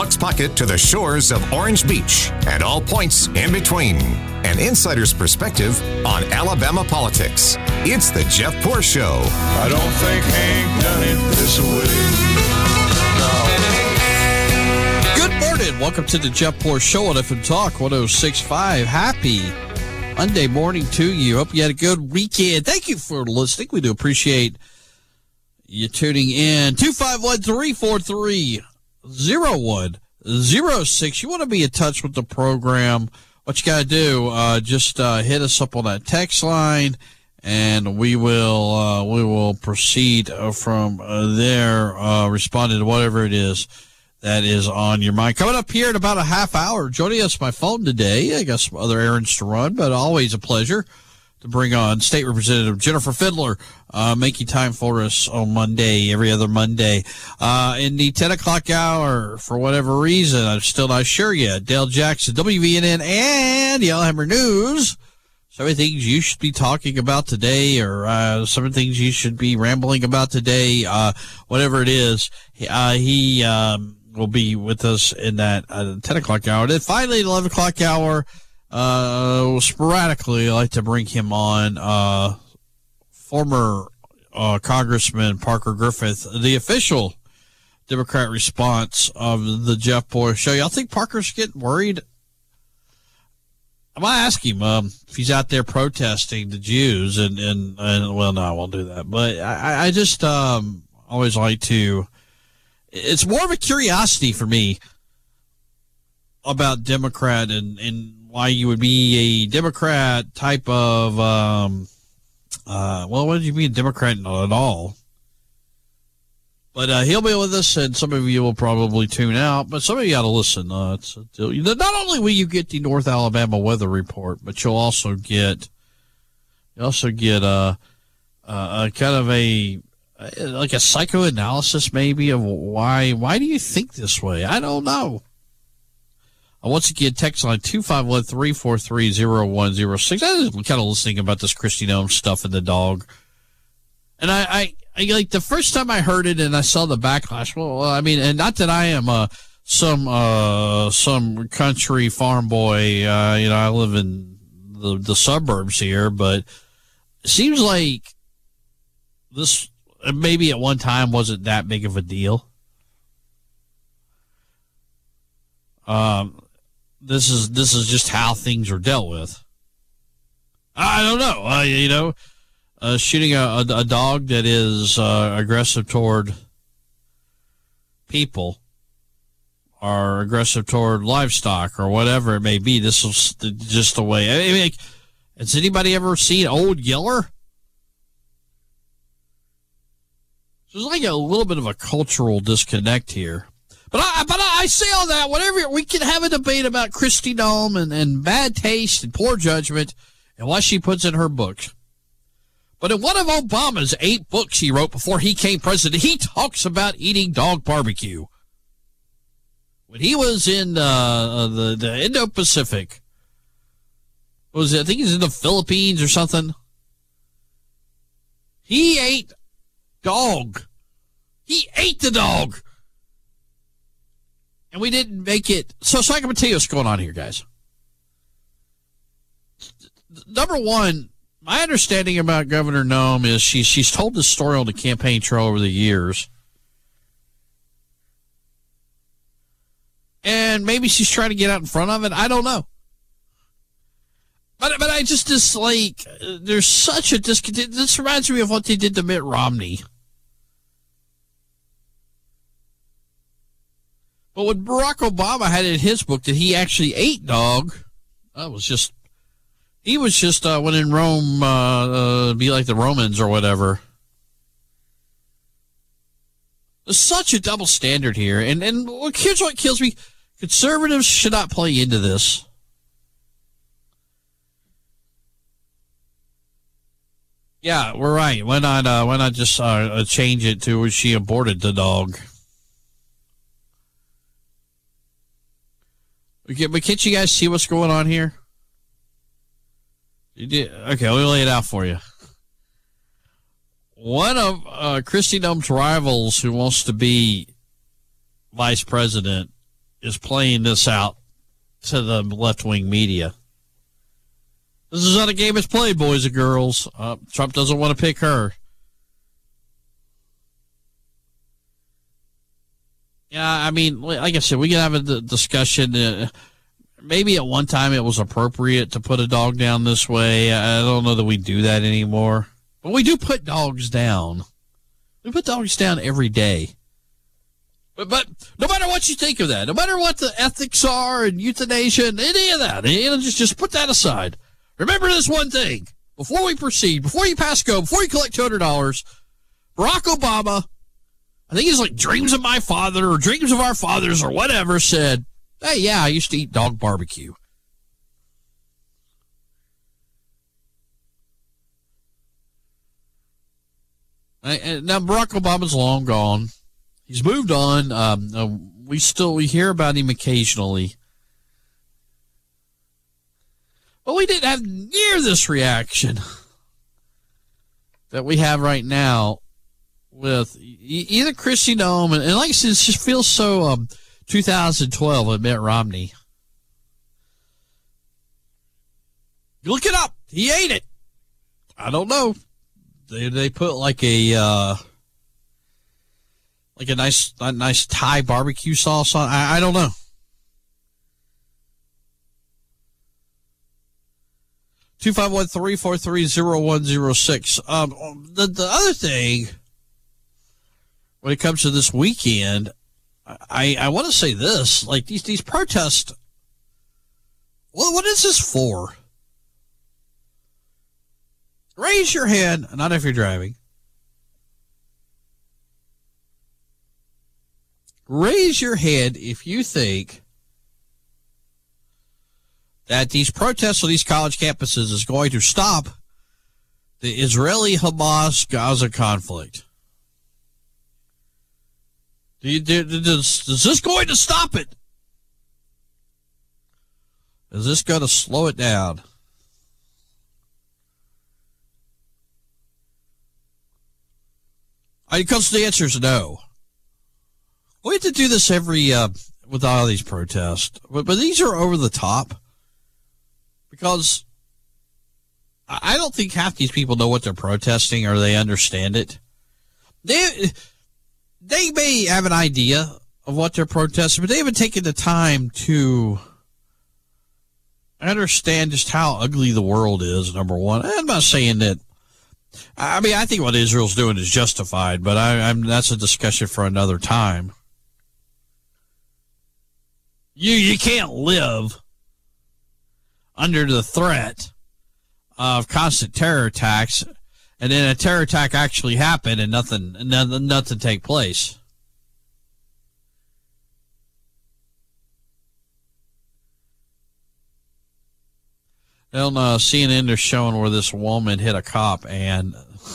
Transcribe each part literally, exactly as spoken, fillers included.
Buck's Pocket to the shores of Orange Beach and all points in between. An insider's perspective on Alabama politics. It's the Jeff Poor Show. I don't think Hank done it this way. No. Good morning. Welcome to the Jeff Poor Show on F M Talk one oh six point five. Happy Monday morning to you. Hope you had a good weekend. Thank you for listening. We do appreciate you tuning in. two five one, three four three, zero one zero six. You want to be in touch with the program, what you got to do, uh, just uh, hit us up on that text line, and we will uh, we will proceed uh, from uh, there, uh, responding to whatever it is that is on your mind. Coming up here in about a half hour, joining us by phone today. I got some other errands to run, but always a pleasure to bring on State Representative Jennifer Fidler, uh, making time for us on Monday, every other Monday. Uh, in the ten o'clock hour, for whatever reason, I'm still not sure yet, Dale Jackson, W V N N, and Yellowhammer News. Some of the things you should be talking about today, or uh, some of the things you should be rambling about today, uh, whatever it is, uh, he um, will be with us in that uh, ten o'clock hour. Then finally, eleven o'clock hour, Uh, sporadically, I like to bring him on, uh, former, uh, Congressman Parker Griffith, the official Democrat response of the Jeff Poor Show. Y'all think Parker's getting worried? I might ask him, um, if he's out there protesting the Jews and, and, and, well, no, I won't do that. But I, I just, um, always like to, it's more of a curiosity for me about Democrat and, and, why you would be a Democrat type of, um, uh, well, why would you be a Democrat at all? But uh, he'll be with us, and some of you will probably tune out, but some of you got to listen. Uh, it's a deal. Not only will you get the North Alabama weather report, but you'll also get, you also get a, a, a kind of a, like a psychoanalysis maybe of why, why do you think this way? I don't know. Uh, once again, text line two five one, three four three, zero one zero six. I was kind of listening about this Kristi Noem stuff and the dog. And I, I, I, like, the first time I heard it and I saw the backlash, well, I mean, and not that I am uh, some uh, some country farm boy. Uh, you know, I live in the, the suburbs here, but it seems like this maybe at one time wasn't that big of a deal. Um. This is this is just how things are dealt with. I don't know. Uh, you know, uh, shooting a, a, a dog that is uh, aggressive toward people or aggressive toward livestock or whatever it may be. This is just the way. I mean, like, has anybody ever seen Old Yeller? There's like a little bit of a cultural disconnect here. But I, but I say all that, whatever, we can have a debate about Kristi Noem and, and bad taste and poor judgment and what she puts in her books. But in one of Obama's eight books he wrote before he became president, he talks about eating dog barbecue. When he was in uh, the, the Indo-Pacific, what was it? I think he was in the Philippines or something. He ate dog. He ate the dog. And we didn't make it. So, so I can tell you what's going on here, guys. Number one, my understanding about Governor Noem is she, she's told this story on the campaign trail over the years. And maybe she's trying to get out in front of it. I don't know. But, but I just, just like, there's such a discontent. This reminds me of what they did to Mitt Romney. But when Barack Obama had in his book that he actually ate dog, that was just, he was just, uh, when in Rome, uh, uh, be like the Romans or whatever. There's such a double standard here. And, and look, here's what kills me. Conservatives should not play into this. Yeah, we're right. Why not, uh, why not just, uh, change it to where she aborted the dog? Okay, but can't you guys see what's going on here? You did, okay, let me lay it out for you. One of uh, Kristi Noem's rivals who wants to be vice president is playing this out to the left-wing media. This is not a game it's played, boys and girls. Uh, Trump doesn't want to pick her. Yeah, I mean, like I said, we can have a d- discussion. Uh, maybe at one time it was appropriate to put a dog down this way. I don't know that we do that anymore. But we do put dogs down. We put dogs down every day. But, but no matter what you think of that, no matter what the ethics are and euthanasia and any of that, you know, just, just put that aside. Remember this one thing. Before we proceed, before you pass go, before you collect two hundred dollars, Barack Obama, I think he's like Dreams of My Father or Dreams of Our Fathers or whatever, said, hey, yeah, I used to eat dog barbecue. Now, Barack Obama's long gone. He's moved on. Um, uh, we still we hear about him occasionally. But we didn't have near this reaction that we have right now with e- either Kristi Noem, and, and like I said, it just feels so um, two thousand twelve with Mitt Romney. Look it up. He ate it. I don't know. They they put like a uh, like a nice a nice Thai barbecue sauce on. I, I don't know. Two five one three four three zero one zero six. Um, the the other thing when it comes to this weekend, I I want to say this: like these these protests. Well, what is this for? Raise your hand, not if you're driving. Raise your hand if you think that these protests on these college campuses is going to stop the Israeli-Hamas-Gaza conflict. Do you, do, does, is this going to stop it? Is this going to slow it down? Because the answer is no. We have to do this every, uh, with all these protests. But, but these are over the top. Because I don't think half these people know what they're protesting or they understand it. They, they may have an idea of what they're protesting, but they haven't taken the time to understand just how ugly the world is, number one. I'm not saying that. I mean, I think what Israel's doing is justified, but I, I'm, that's a discussion for another time. You you can't live under the threat of constant terror attacks, and then a terror attack actually happened and nothing nothing, nothing take place. On uh, C N N, they're showing where this woman hit a cop, and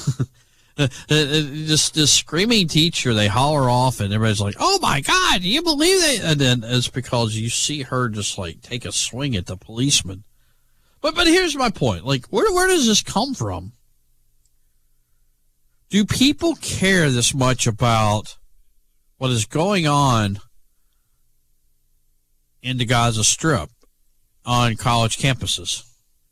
just this screaming teacher, they holler off, and everybody's like, oh, my God, do you believe that? And then it's because you see her just, like, take a swing at the policeman. But but here's my point. Like, where where does this come from? Do people care this much about what is going on in the Gaza Strip on college campuses?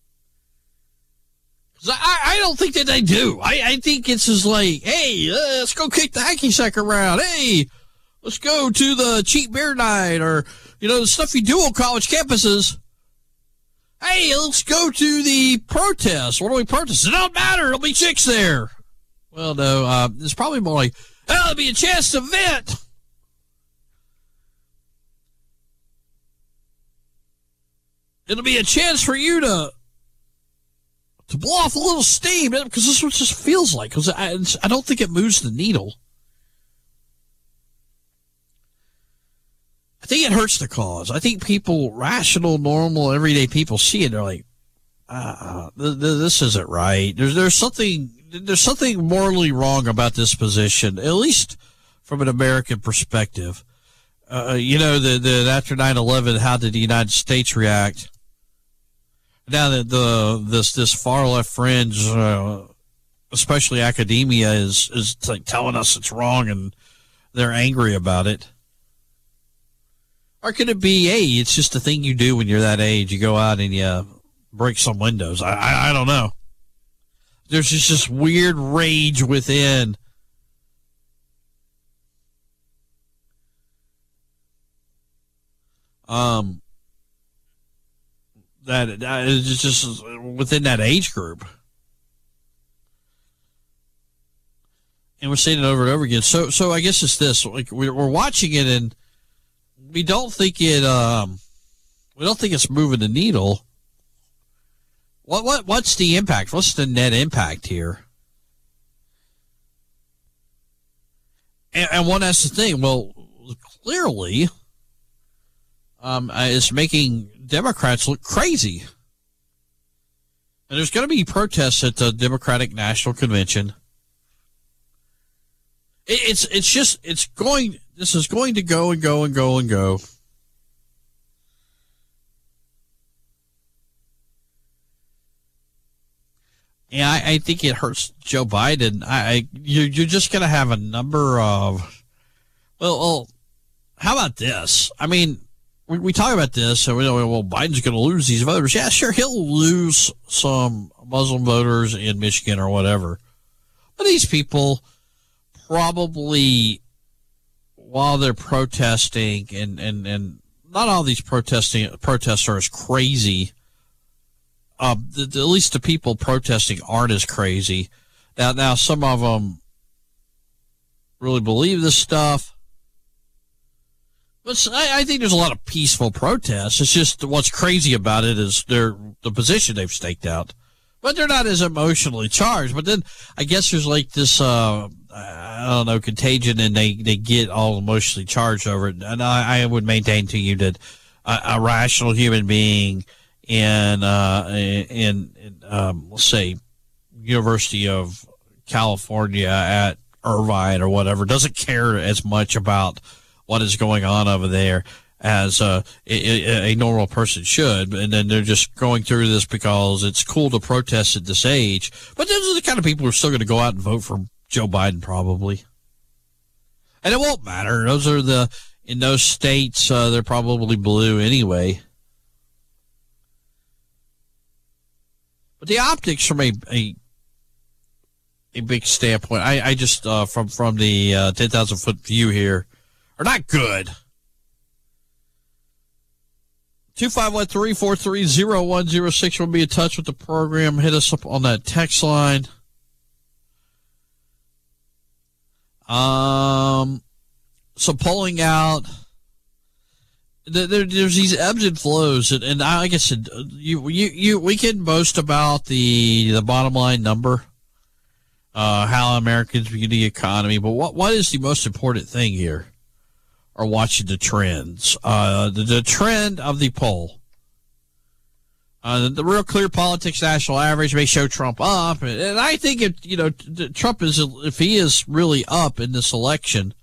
I, I don't think that they do. I, I think it's just like, hey, uh, let's go kick the hacky sack around. Hey, let's go to the cheap beer night, or, you know, the stuff you do on college campuses. Hey, let's go to the protest. What do we protest? It don't matter. There'll be chicks there. Well, no, uh, it's probably more like, oh, there'll be a chance to vent. It'll be a chance for you to to blow off a little steam, because this is what it just feels like, because I, I don't think it moves the needle. I think it hurts the cause. I think people, rational, normal, everyday people see it, they're like, uh, th- th- this isn't right. There's there's something there's something morally wrong about this position, at least from an American perspective. Uh, you know, the, the after nine eleven, how did the United States react? Now that the this this far left fringe, uh, especially academia, is is like telling us it's wrong, and they're angry about it. Or could it be, hey, it's just a thing you do when you're that age? You go out and you break some windows. I, I, I don't know. There's just this weird rage within. Um, that, that is just within that age group. And we're seeing it over and over again. So, so I guess it's this: like we're, we're watching it, and we don't think it. Um, we don't think it's moving the needle. What, what, what's the impact? What's the net impact here? And, and one has to think. Well, clearly, um, it's making Democrats look crazy. And there's going to be protests at the Democratic National Convention. It's it's just it's going. This is going to go and go and go and go. And I, I think it hurts Joe Biden. I, I you're, you're just going to have a number of. Well, well, how about this? I mean, we, we talk about this, and we know, well, Biden's going to lose these voters. Yeah, sure, he'll lose some Muslim voters in Michigan or whatever. But these people probably, while they're protesting, and, and, and not all these protesting protests are as crazy. Uh, the, the, at least the people protesting aren't as crazy. Now, now some of them really believe this stuff. But I, I think there's a lot of peaceful protests. It's just what's crazy about it is their the position they've staked out. But they're not as emotionally charged. But then I guess there's like this, uh, I don't know, contagion, and they, they get all emotionally charged over it. And I, I would maintain to you that a, a rational human being in, uh, in, in um, let's say, University of California at Irvine or whatever, doesn't care as much about what is going on over there as uh, a, a normal person should. And then they're just going through this because it's cool to protest at this age. But those are the kind of people who are still going to go out and vote for Joe Biden, probably. And it won't matter. Those are the, in those states, uh, they're probably blue anyway. But the optics from a, a, a big standpoint, I, I just, uh, from, from the uh, ten thousand foot view here, are not good. two five one, three four three, zero one zero six. We'll be in touch with the program. Hit us up on that text line. Um, so polling out, there, there's these ebbs and flows, and, and like I said, you, you, you, we can boast about the the bottom line number, uh, how Americans view the economy, but what what is the most important thing here? Are watching the trends, uh, the, the trend of the poll. Uh, the, the Real Clear Politics national average may show Trump up, and, and I think if you know Trump is, if he is really up in this election,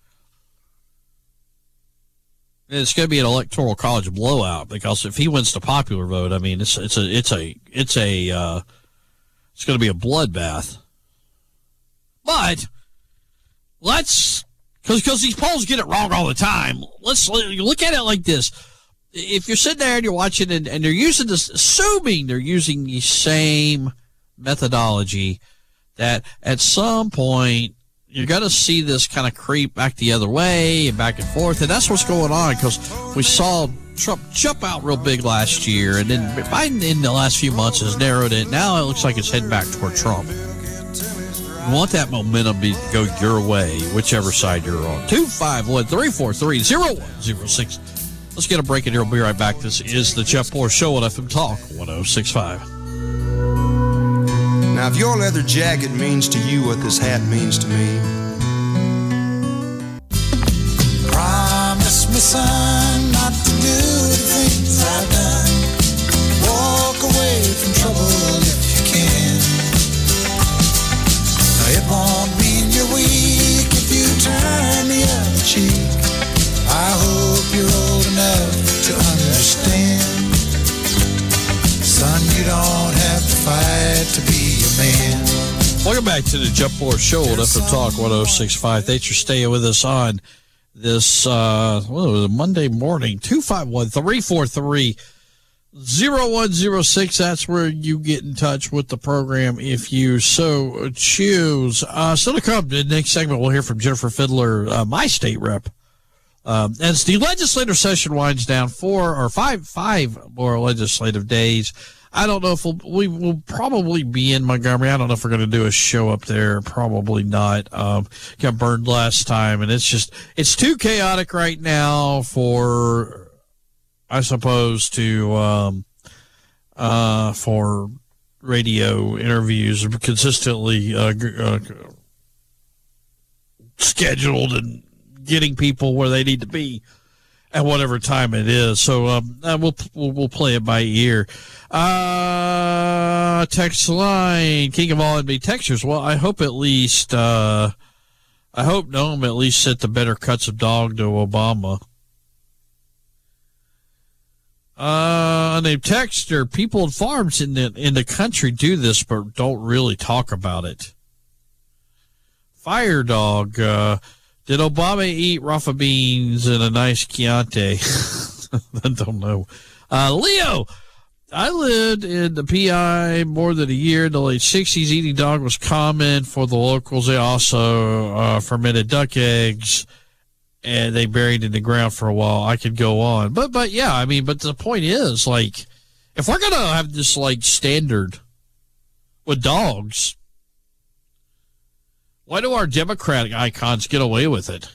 it's going to be an electoral college blowout, because if he wins the popular vote, I mean it's it's a it's a it's a uh, it's going to be a bloodbath. But let's. Because these polls get it wrong all the time. Let's look at it like this. If you're sitting there and you're watching and, and they're using this, assuming they're using the same methodology, that at some point you're going to see this kind of creep back the other way and back and forth. And that's what's going on, because we saw Trump jump out real big last year, and then Biden in the last few months has narrowed it. Now it looks like it's heading back toward Trump. You want that momentum to go your way, whichever side you're on. two five one, three four three, zero one zero six. Let's get a break in here. We'll be right back. This is the Jeff Poor Show on F M Talk one oh six point five. Now, if your leather jacket means to you what this hat means to me. Promise me, son, not to do the things I've done. Walk away from trouble if you can. It won't mean you're weak if you turn the other cheek. I hope you're old enough to understand. Son, you don't have to fight to be a man. Welcome back to the Jeff Poor Show on F M Talk one oh six point five. Thanks for staying with us on this uh, what was it, Monday morning. two five one, three four three, zero one zero six. That's where you get in touch with the program if you so choose. Uh, still to come, the next segment, we'll hear from Jennifer Fiddler, uh, my state rep. Um, as the legislative session winds down, four or five, five more legislative days. I don't know if we'll, we will probably be in Montgomery. I don't know if we're going to do a show up there. Probably not. Um, got burned last time, and it's just, it's too chaotic right now for, I suppose, to, um, uh, for radio interviews consistently, uh, uh scheduled and getting people where they need to be at whatever time it is. So um, we'll, we'll we'll play it by ear. Uh, text line, King of all N B A textures. Well, I hope at least uh, I hope Noam at least sent the better cuts of dog to Obama. Uh, unnamed texter, people and farms in the in the country do this, but don't really talk about it. Fire dog. Uh, Did Obama eat Rafa beans and a nice Chianti? I don't know. Uh, Leo, I lived in the P I more than a year. In the late sixties, eating dog was common for the locals. They also uh, fermented duck eggs, and they buried in the ground for a while. I could go on. But, but yeah, I mean, but the point is, like, if we're going to have this, like, standard with dogs, why do our Democratic icons get away with it?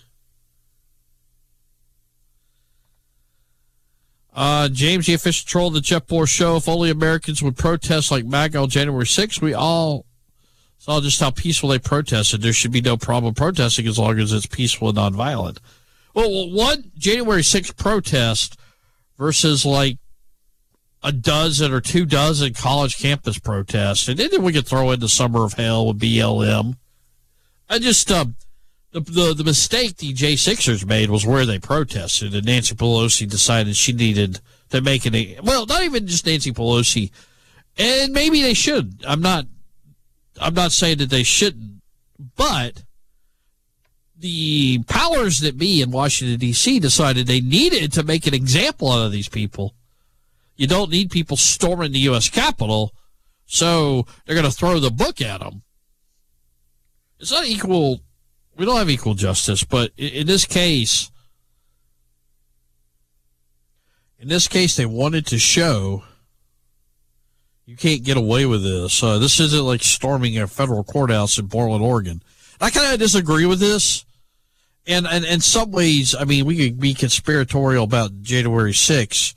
Uh, James, the official troll of the Jeff Bohr Show. If only Americans would protest like MAGA on January sixth, we all saw just how peaceful they protested. There should be no problem protesting as long as it's peaceful and nonviolent. Well, one January sixth protest versus like a dozen or two dozen college campus protests. And then we could throw in the Summer of Hell with B L M. I just, uh, the, the the mistake the J Sixers made was where they protested, and Nancy Pelosi decided she needed to make it a, well, not even just Nancy Pelosi, and maybe they should. I'm not, I'm not saying that they shouldn't, but the powers that be in Washington, D C decided they needed to make an example out of these people. You don't need people storming the U S Capitol, so they're going to throw the book at them. It's not equal. We don't have equal justice, but in this case, in this case, they wanted to show you can't get away with this. Uh, this isn't like storming a federal courthouse in Portland, Oregon. I kind of disagree with this. And, and in some ways, I mean, we could be conspiratorial about January sixth.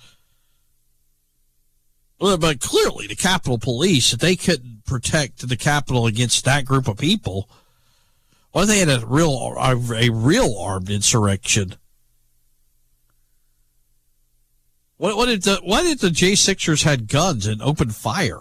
But clearly, the Capitol Police, if they couldn't protect the Capitol against that group of people, well, they had a real, a, a real armed insurrection. What, what did the, why did the J Sixers had guns and opened fire?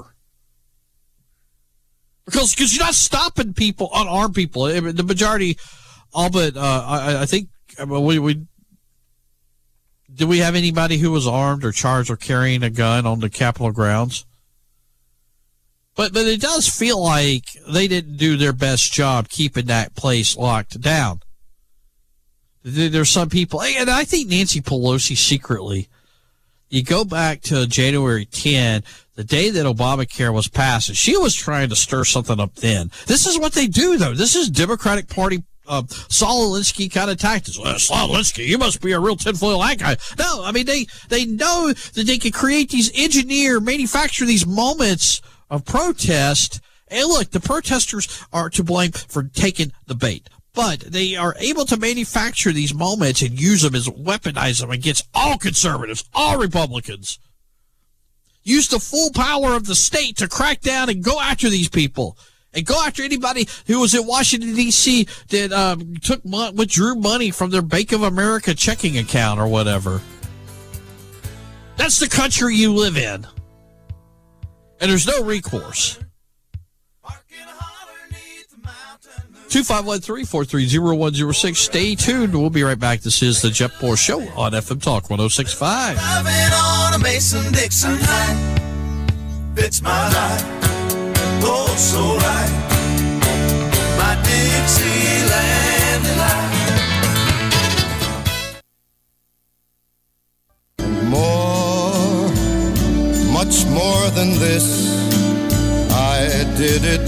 Because because you're not stopping people, unarmed people. I mean, the majority, all but uh, I, I think we we did we have anybody who was armed or charged or carrying a gun on the Capitol grounds? But but it does feel like they didn't do their best job keeping that place locked down. There's some people, and I think Nancy Pelosi secretly, you go back to January tenth, the day that Obamacare was passed, and she was trying to stir something up then. This is what they do, though. This is Democratic Party uh, Saul Alinsky kind of tactics. Well, Saul Alinsky, you must be a real tinfoil hat guy. No, I mean, they, they know that they can create these, engineer, manufacture these moments of protest. And look, the protesters are to blame for taking the bait, but they are able to manufacture these moments and use them as weaponize them against all conservatives, all Republicans. Use the full power of the state to crack down and go after these people and go after anybody who was in Washington, D C that um, took withdrew money from their Bank of America checking account or whatever. That's the country you live in. And there's no recourse. two five one, three four three, zero one zero six. Stay tuned. We'll be right back. This is the Jeff Bohr Show on F M Talk one oh six point five. Driving on a Mason-Dixon line fits my life, oh, so right. My Dixieland delight. more than this. I did it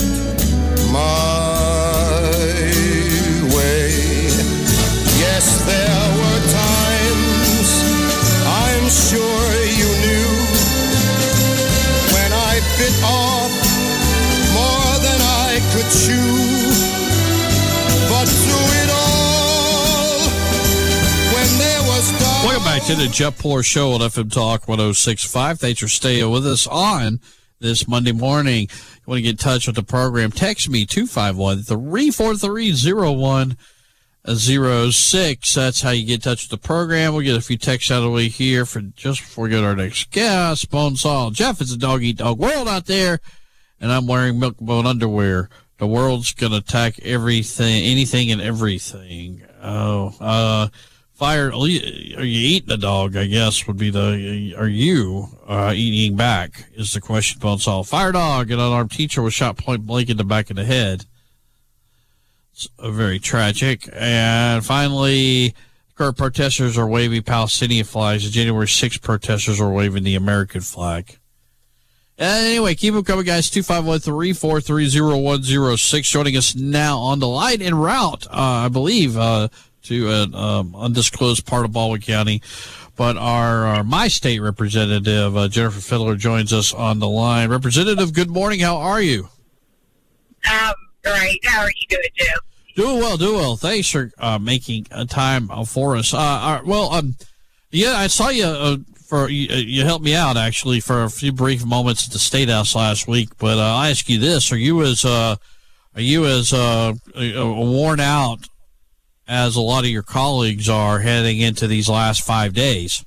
my way. Yes, there were times, I'm sure you knew, when I bit off more than I could chew. But through it all, when there was dark. Welcome back to the Jeff Poor Show on F M Talk one oh six point five. Thanks for staying with us on this Monday morning. You want to get in touch with the program, text me two five one, three four three, zero one zero six. That's how you get in touch with the program. We'll get a few texts out of the way here for just before we go to our next guest. Bonesaw. Jeff, it's a dog-eat-dog world out there, and I'm wearing milk bone underwear. The world's going to attack everything, anything and everything. Oh, uh, fire, are you eating a dog, I guess, would be the, are you uh, eating back, is the question, Bonesaw. Fire dog, an unarmed teacher was shot point blank in the back of the head. It's uh, very tragic. And finally, current protesters are waving Palestinian flags. The January sixth protesters are waving the American flag. Uh, anyway, keep them coming, guys. two five one, three four three, zero one zero six. Joining us now on the line en route, uh, I believe, uh, to an um, undisclosed part of Baldwin County. But our, our my state representative, uh, Jennifer Fiddler, joins us on the line. Representative, good morning. How are you? Um, great. How are you doing, Jeff? Doing well, doing well. Thanks for uh, making a time uh, for us. Uh, uh, well, um, yeah, I saw you. Uh, For you, you helped me out actually for a few brief moments at the State House last week. But uh, I ask you this: Are you as uh, are you as uh, worn out as a lot of your colleagues are heading into these last five days?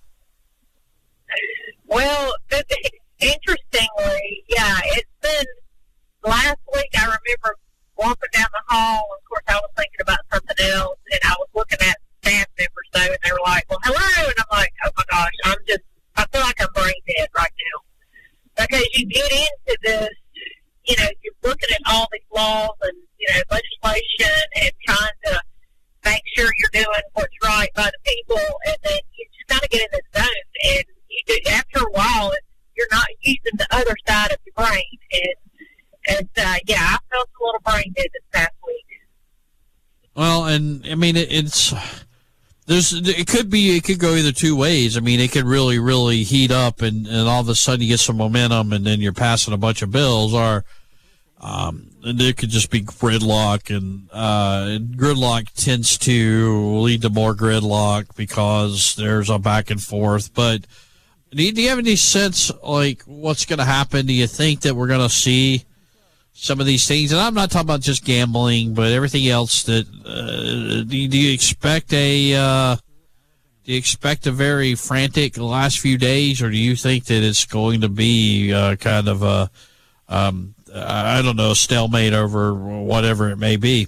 Well, interestingly, yeah, it's been last week. I remember walking down the hall. Of course, I was thinking about something else, and I was looking at staff members though, and they were like, "Well, hello," and I'm like, "Oh my gosh, I'm just." I feel like I'm brain dead right now because you get into this, you know, you're looking at all these laws and, you know, legislation and trying to make sure you're doing what's right by the people, and then you just kind of get in this zone, and you do, after a while, you're not using the other side of your brain, and, and uh, yeah, I felt a little brain dead this past week. Well, and, I mean, it, it's... There's, it could be, it could go either two ways. I mean, it could really, really heat up and, and all of a sudden you get some momentum and then you're passing a bunch of bills, or, um, it could just be gridlock, and, uh, gridlock tends to lead to more gridlock because there's a back and forth. But do you, do you have any sense, like, what's going to happen? Do you think that we're going to see some of these things? And I'm not talking about just gambling, but everything else. That uh, do, you, do you expect a uh, do you expect a very frantic last few days, or do you think that it's going to be uh, kind of a um, I don't know, stalemate over whatever it may be?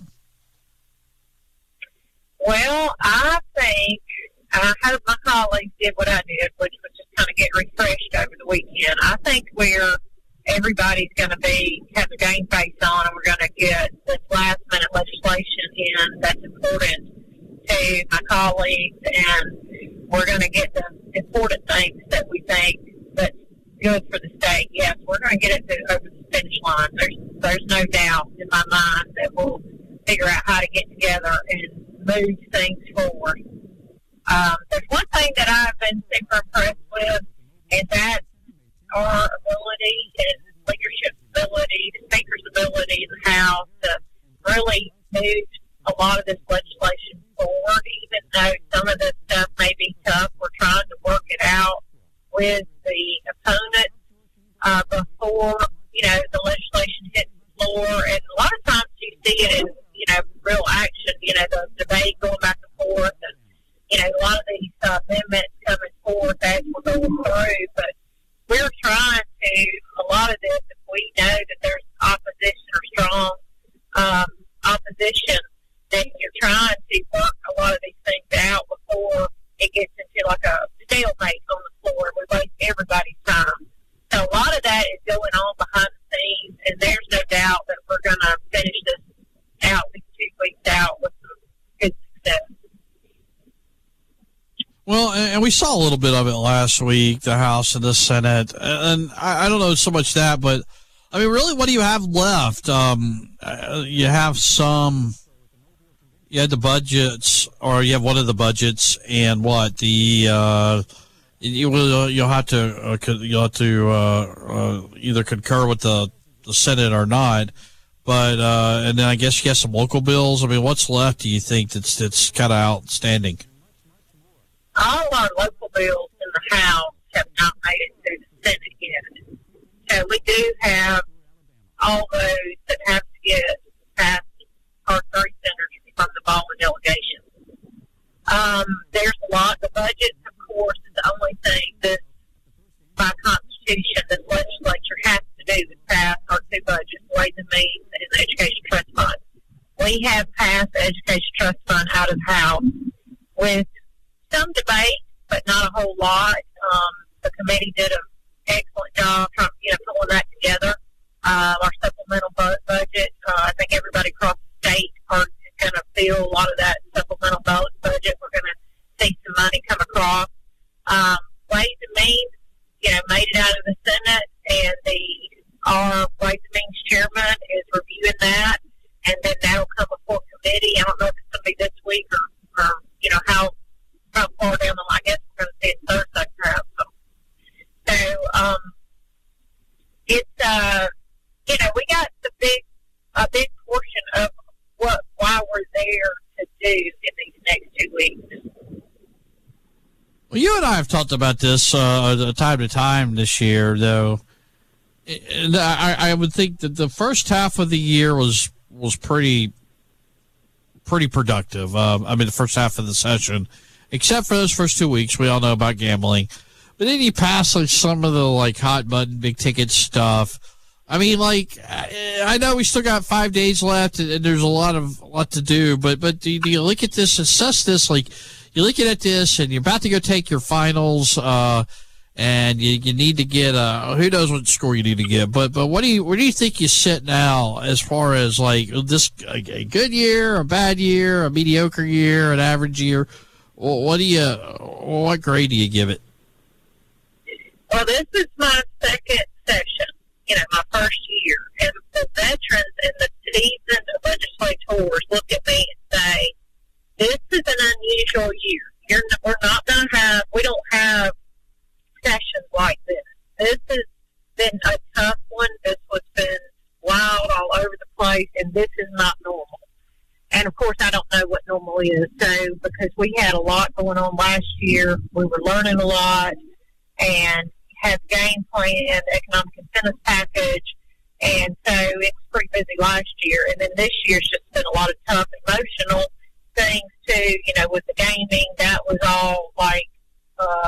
Well, I think I hope my colleagues did what I did, which was just kind of get refreshed over the weekend. I think we're everybody's going to be have a game face on, and we're going to get this last minute legislation in that's important to my colleagues, and we're going to get the important things that we think that's good for the state. Yes, we're going to get it to, over the finish line. There's there's no doubt in my mind that we'll figure out how to get together and move things forward. Um, there's one thing that I've been super impressed with, and that's our ability and leadership ability, the speaker's ability in the House to really move a lot of this legislation forward, even though some of this stuff may be tough. We're trying to work it out with the opponent uh, before, you know, the legislation hits the floor. And a lot of times you see it in, you know, real action, you know, the debate going back and forth, and, you know, a lot of these uh, amendments coming forth as we're going through. But we're trying to, a lot of this, if we know that there's opposition or strong um, opposition, then you're trying to work a lot of these things out before it gets into like a stalemate on the floor. We waste everybody's time. So a lot of that is going on behind the scenes, and there's no doubt that we're going to finish this out these two weeks out with some good success. Well, and we saw a little bit of it last week, the House and the Senate, and I, I don't know so much that, but I mean, really, what do you have left? Um, you have some, you had the budgets, or you have one of the budgets, and what the uh, you will you'll have to uh, you'll have to uh, uh, either concur with the, the Senate or not, but uh, and then I guess you have some local bills. I mean, what's left? Do you think that's that's kind of outstanding? All our local bills in the House have not made it through the Senate yet. So we do have all those that have to get past our three senators from the Baldwin delegation. Um, there's a lot. The budget, of course, is the only thing that by Constitution the legislature has to do is pass our two budgets, Ways and Means and the Education Trust Fund. We have passed the Education Trust Fund out of the House with some debate, but not a whole lot. Um, the committee did an excellent job trying, you know, pulling that together. Uh, our supplemental bu- budget, uh, I think everybody across the state are going to feel a lot of that supplemental bu- budget. We're going to see some money come across. Um, Ways and Means, you know, made it out of the Senate, and the our Ways and Means chairman is reviewing that, and then that'll come before committee. I don't know if it's going to be this week or, or you know, how how far down the line. I guess we're going to see it Thursday, perhaps. So, so um, it's, uh, you know, we got the big, a big portion of what, why we're there to do in these next two weeks. Well, you and I have talked about this uh, time to time this year, though. And I, I would think that the first half of the year was was pretty pretty productive. Um, I mean, the first half of the session, except for those first two weeks, we all know about gambling. But then you pass like some of the like hot button, big ticket stuff. I mean, like I know we still got five days left, and there's a lot of a lot to do. But but do you, do you look at this, assess this? Like you're looking at this, and you're about to go take your finals, uh, and you, you need to get uh who knows what score you need to get. But but what do you where do you think you sit now as far as like this a, a good year, a bad year, a mediocre year, an average year? What do you what grade do you give it? Well, this is my second session, you know, my first year. And the veterans and the seasoned legislators look at me and say, this is an unusual year. You're not, we're not going to have, we don't have sessions like this. This has been a tough one. This has been wild all over the place, and this is not normal. And, of course, I don't know what normal is. So, because we had a lot going on last year, we were learning a lot, and had the game plan, the economic incentives package, and so it's pretty busy last year. And then this year's just been a lot of tough emotional things too. You know, with the gaming, that was all like uh,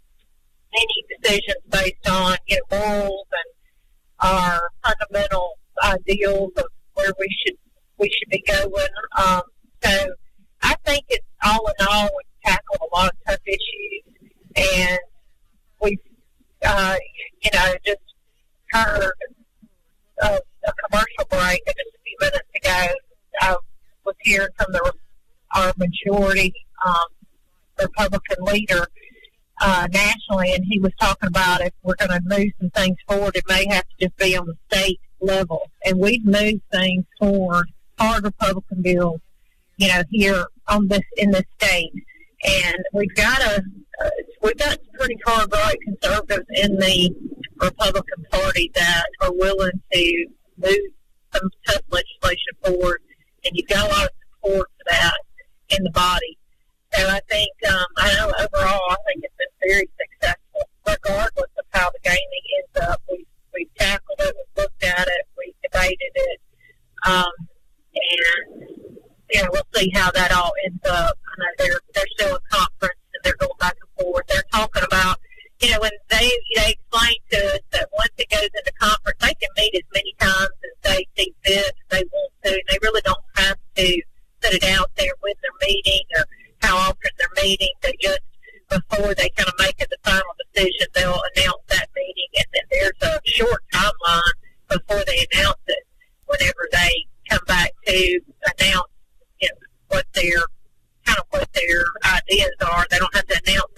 many decisions based on you know morals and our fundamental ideals of where we should we should be going. Um, so I think it's all in all we've tackled a lot of tough issues, and we've Uh, you know, just heard a, a commercial break just a few minutes ago. I was hearing from the, our majority um, Republican leader uh, nationally, and he was talking about if we're going to move some things forward, it may have to just be on the state level. And we've moved things forward, hard Republican bills, you know, here on this in this state. And we've got a uh, we've got some pretty hard right conservatives in the Republican Party that are willing to move some tough legislation forward, and you've got a lot of support for that in the body. So I think um, I know overall I think it's been very successful, regardless of how the gaming ends up. We we've tackled it, we've looked at it, we've debated it, um, and. You know, we'll see how that all ends up. I know they're they're still in conference and they're going back and forth. They're talking about, you know, when they they explain to us that once it goes into conference, they can meet as many times as they see fit, if they want to. They really don't have to put it out there when they're meeting or how often they're meeting. They just before they kind of make it the final decision, they'll announce that meeting, and then there's a short timeline before they announce it. Whenever they come back to announce. You know, what their kind of what their ideas are. They don't have to announce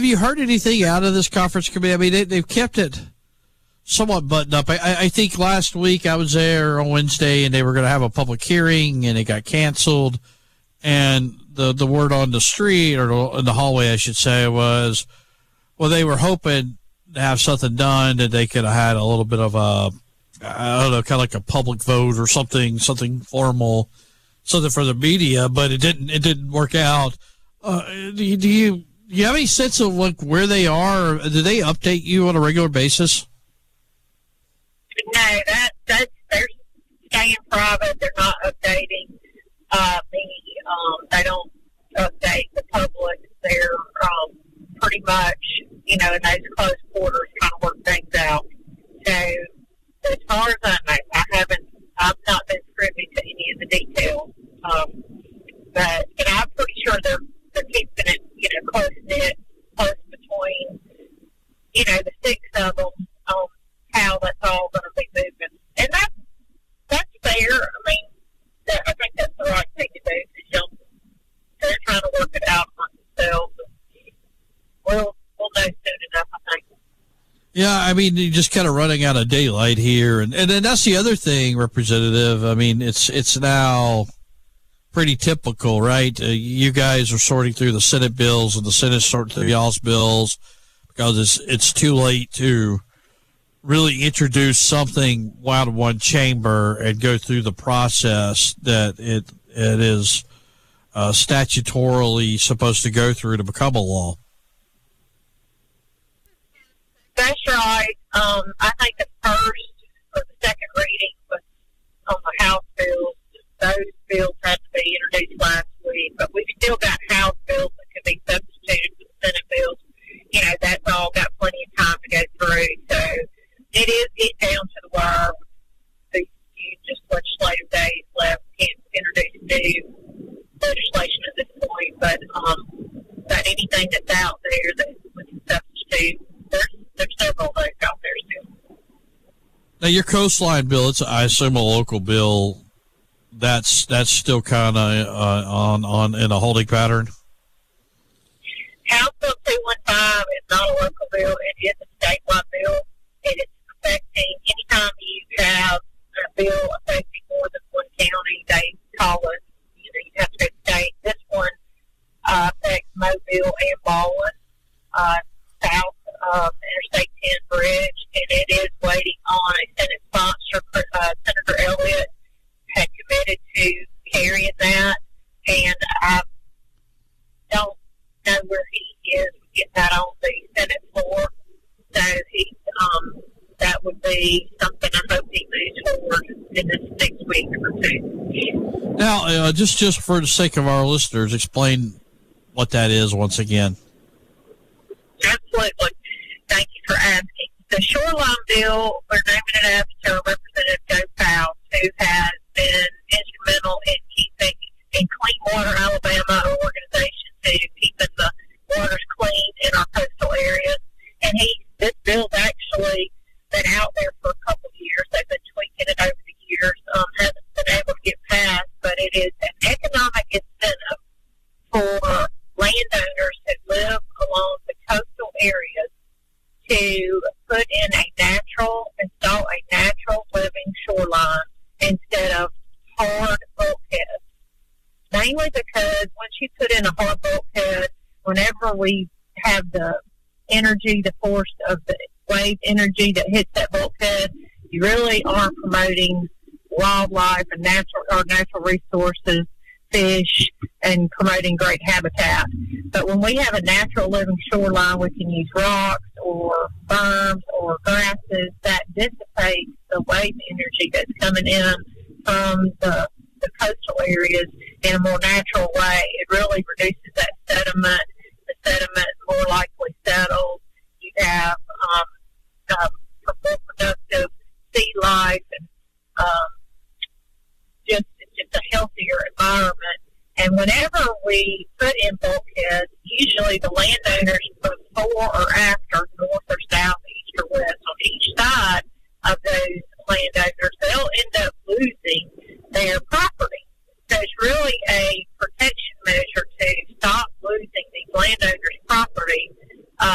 you heard anything out of this conference committee? I mean, they, they've kept it somewhat buttoned up. I, I think last week I was there on Wednesday, and they were going to have a public hearing, and it got canceled. And the the word on the street, or in the hallway, I should say, was, well, they were hoping to have something done that they could have had a little bit of a, I don't know, kind of like a public vote or something, something formal, something for the media, but it didn't. It didn't work out. Uh, do you, do you do you have any sense of like where they are? Do they update you on a regular basis? No, that that's they're staying private. They're not updating uh, me. Um, they don't update the public. They're um, pretty much, you know, in those close quarters, trying to work things out. So, as far as I know, I haven't. I've not been privy to any of the details. Um, but and I'm pretty sure they're they're keeping it, you know, close knit, close between, you know, the six of them. Um, how that's all going to be moving, and that that's fair. I mean, that, I think that's the right thing to do. Because they're trying to work it out among themselves. We'll we'll know soon enough, I think. Yeah, I mean, you're just kind of running out of daylight here, and and then that's the other thing, Representative. I mean, it's it's now pretty typical, right? Uh, you guys are sorting through the Senate bills, and the Senate's sorting through y'all's bills because it's it's too late to really introduce something out of one chamber and go through the process that it it is uh, statutorily supposed to go through to become a law. That's right. Um, I think the first or the second reading was on the House bills. Those bills had to be introduced last week, but we've still got House bills that can be substituted for the Senate bills. You know, that's all got plenty of time to go through. So it is get down to the wire. These few just legislative days left. Can't introduce new legislation at this point, but um, but anything that's out there that we can substitute, there's there's several of those out there still. Now, your coastline bill, it's I assume a local bill. That's that's still kind of uh, on on in a holding pattern. House Bill two fifteen is not a local bill; it is a statewide bill. It is affecting anytime you have a bill affecting more than one county, they call it. You know, you have to go to state. This one uh, affects Mobile and Baldwin, uh, south of Interstate ten bridge, and it is waiting on a Senate sponsor. Uh, Senator Elliott had committed to carrying that, and I don't know where he is getting that on the Senate floor. So he, um, that would be something I hope he moves forward in this next week or two. Now, uh, just just for the sake of our listeners, explain what that is once again. Absolutely. Thank you for asking. The Shoreline Bill, we're naming it after Representative Joe Powell, who has been instrumental in keeping in Clean Water Alabama, an organization to keeping the waters clean in our coastal areas. And he, this bill's actually been out there for a couple of years. They've been tweaking it over the years. Um, hasn't been able to get passed, but it is an economic incentive for landowners who live along the coastal areas to put in a natural, install a natural living shoreline instead of hard bulkheads. Mainly because once you put in a hard bulkhead, whenever we have the energy, the force of the wave energy that hits that bulkhead, you really are promoting wildlife and natural or natural resources, fish, and promoting great habitat. But when we have a natural living shoreline, we can use rocks or berms or grasses that dissipate the wave energy that's coming in from the, the coastal areas in a more natural way. It really reduces that sediment. The sediment more likely settles. You have um, um, more productive sea life and um, just just a healthier environment. And whenever we put in bulkheads, usually the landowners before or after, north or south, east or west, on each side of those landowners, they'll end up losing their property. So it's really a protection measure to stop losing these landowners' property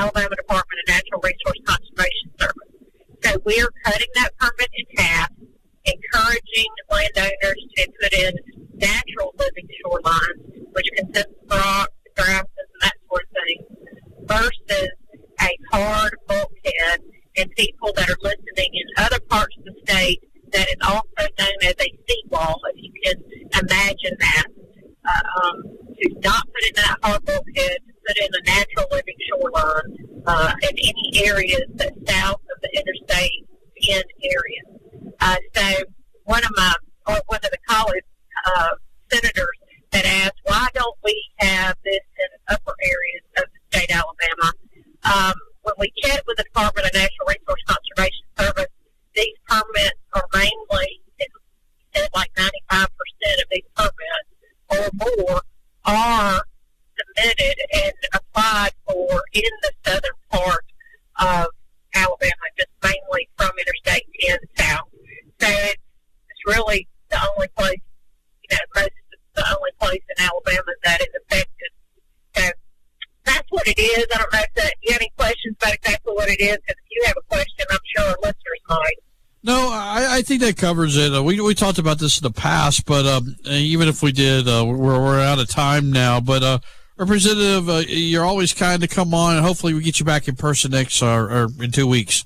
Alabama Department of Natural Resource Conservation Service. So we're cutting that permit in half, encouraging landowners to put in natural living shorelines, which consists of rocks, grasses, and that sort of thing, versus a hard bulkhead. And people that are listening in other parts of the state, that is also known as a seawall, if you can imagine that. Uh, um, to not put in that hard bulkhead, to put in a natural living shoreline uh, in any areas that south of the Interstate ten area. Uh, so one of my, or one of the college uh, senators that asked, why don't we have this in upper areas of the state of Alabama? Um, when we checked with the Department of Natural Resource Conservation Service, these permits are mainly, it said like ninety-five percent of these permits or more are submitted and applied for in the southern part of Alabama, just mainly from Interstate ten south. So it's, it's really the only place, you know, most the only place in Alabama that is affected. So that's what it is. I don't know if that, you have any questions about exactly what it is, because if you have a question, I'm sure our listeners might. No, I, I think that covers it. Uh, we we talked about this in the past, but um, even if we did, uh, we're we're out of time now. But uh, Representative, uh, you're always kind to come on, and hopefully we get you back in person next or, or in two weeks.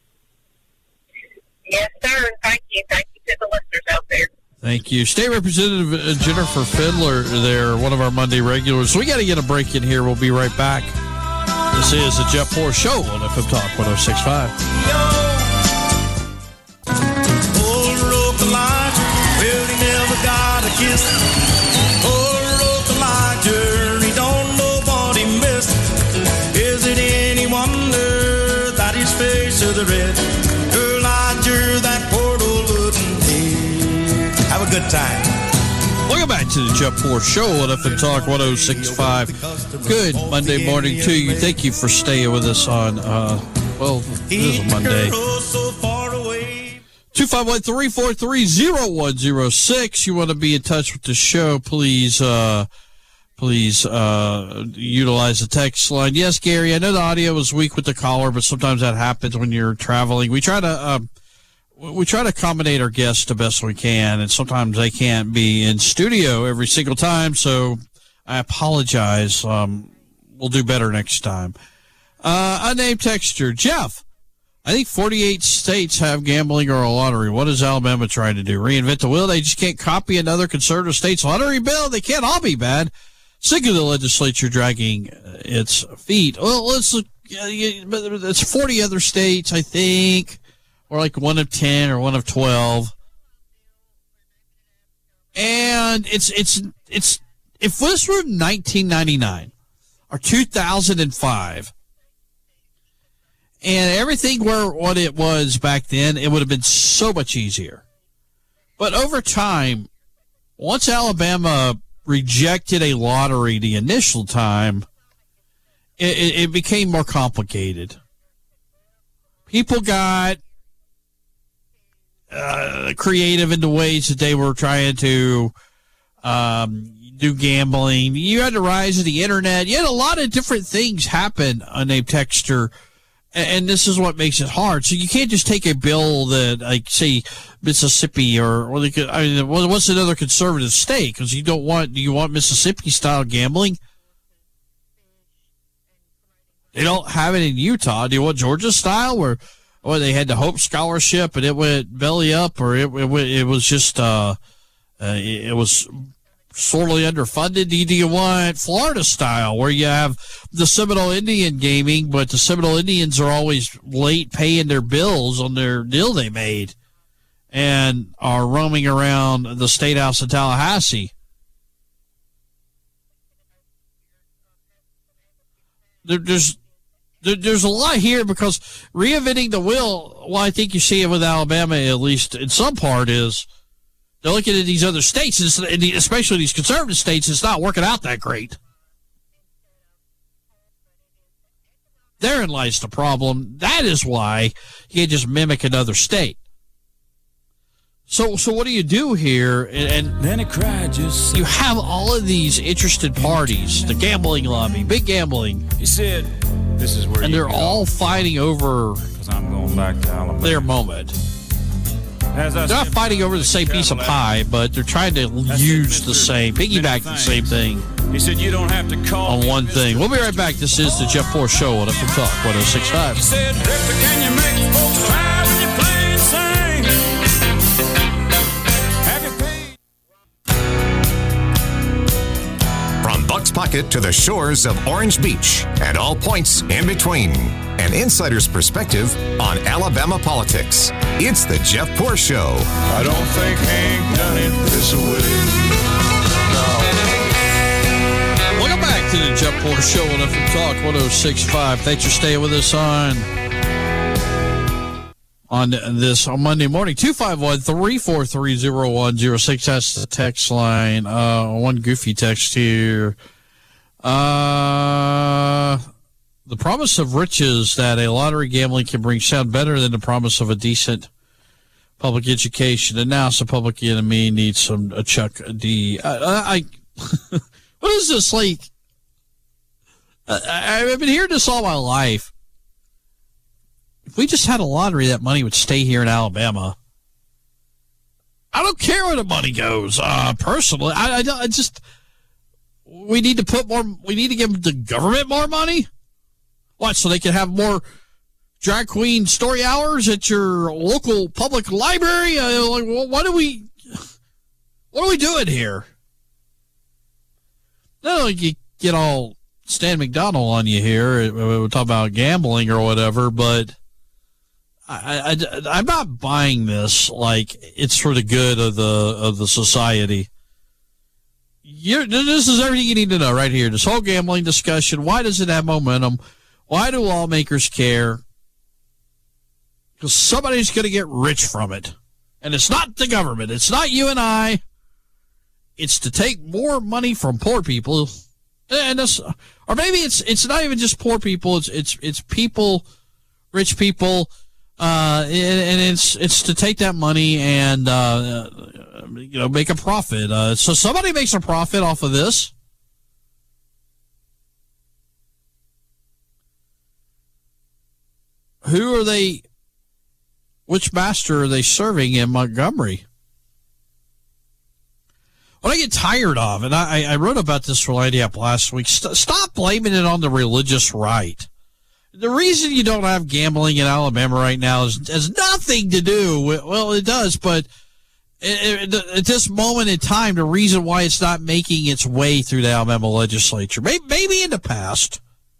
Yes, sir. And thank you. Thank you to the listeners out there. Thank you. State Representative Jennifer Fiddler there, one of our Monday regulars. So we got to get a break in here. We'll be right back. This is the Jeff Poor Show on F M Talk one oh six point five. Well, he never got a kiss. Poor old Elijah, he don't know what he missed. Is it any wonder that his face is red? Elijah, that poor old wooden head. Have a good time. Welcome back to the Jeff Poor Show on F M Talk one oh six point five. Good Monday morning to you. Thank you for staying with us on, uh, well, this is a Monday. two five one, three four three, oh one oh six. You want to be in touch with the show, please uh, please uh, utilize the text line. Yes, Gary, I know the audio was weak with the caller, but sometimes that happens when you're traveling. We try to uh, we try to accommodate our guests the best we can, and sometimes they can't be in studio every single time, so I apologize. Um, we'll do better next time. Uh, unnamed texter, Jeff. I think forty-eight states have gambling or a lottery. What is Alabama trying to do? Reinvent the wheel? They just can't copy another conservative state's lottery bill? They can't all be bad. Sick of the legislature dragging its feet. Well, let's look. It's forty other states, I think, or like one of ten or one of twelve. And it's, it's, it's, if this were nineteen ninety-nine or two thousand five, and everything were what it was back then, it would have been so much easier. But over time, once Alabama rejected a lottery the initial time, it, it, it became more complicated. People got uh, creative in the ways that they were trying to um, do gambling. You had the rise of the internet. You had a lot of different things happen on a texture. And this is what makes it hard. So you can't just take a bill that, like, say, Mississippi or, or they could, I mean, what's another conservative state? Because you don't want, do you want Mississippi-style gambling? They don't have it in Utah. Do you want Georgia-style, where, or they had the Hope Scholarship and it went belly up, or it it, it was just, uh, uh, it was sorely underfunded? Do you want Florida style, where you have the Seminole Indian gaming, but the Seminole Indians are always late paying their bills on their deal they made and are roaming around the State House in Tallahassee? There, there's there, there's a lot here, because reinventing the wheel, well, I think you see it with Alabama, at least in some part, is they're looking at these other states, especially these conservative states, it's not working out that great. Therein lies the problem. That is why you can't just mimic another state. So so what do you do here? And, and then it cried, just you have all of these interested parties, the gambling lobby, big gambling. He said, This is where and you they're get all off, fighting over 'cause I'm going back to Alabama. their moment. As I They're not sit fighting down over in the same piece of Cadillac, pie, but they're trying to I said, use "Mister the same, many piggyback the same thing He said, you don't have to call on me one Mister thing. We'll be right back. This is the Jeff Poor Show on F M Talk one oh six point five. He said, Drifter, can you make folks cry when you play and sing? Have you paid? From Buck's Pocket to the shores of Orange Beach and all points in between. An insider's perspective on Alabama politics. It's the Jeff Poor Show. I don't think Hank done it this way. Welcome back to the Jeff Poor Show on F M Talk one oh six point five. Thanks for staying with us on on this on Monday morning. two five one, three four three, oh one oh six. That's the text line. Uh, one goofy text here. Uh, the promise of riches that a lottery gambling can bring sound better than the promise of a decent public education. And now some public enemy needs some a Chuck D. I, I, I what is this like? I, I've been hearing this all my life. If we just had a lottery, that money would stay here in Alabama. I don't care where the money goes. Uh, personally, I, I, I just we need to put more. We need to give the government more money. What? So they can have more drag queen story hours at your local public library? Uh, like, what are we? What are we doing here? No, you get all Stan McDonald on you here. We'll talk about gambling or whatever, but I, I, I'm not buying this like it's for the good of the of the society. You're, this is everything you need to know right here. This whole gambling discussion. Why does it have momentum? Why do lawmakers care? Because somebody's going to get rich from it. And it's not the government. It's not you and I. It's to take more money from poor people. And this, or maybe it's it's not even just poor people. It's it's it's people, rich people, uh, and, and it's it's to take that money and uh, you know make a profit. Uh, so somebody makes a profit off of this. Who are they? Which master are they serving in Montgomery? What I get tired of, and I, I wrote about this for Lady Up last week, st- stop blaming it on the religious right. The reason you don't have gambling in Alabama right now is, has nothing to do with, well, it does, but it, it, at this moment in time, the reason why it's not making its way through the Alabama legislature, maybe, maybe in the past,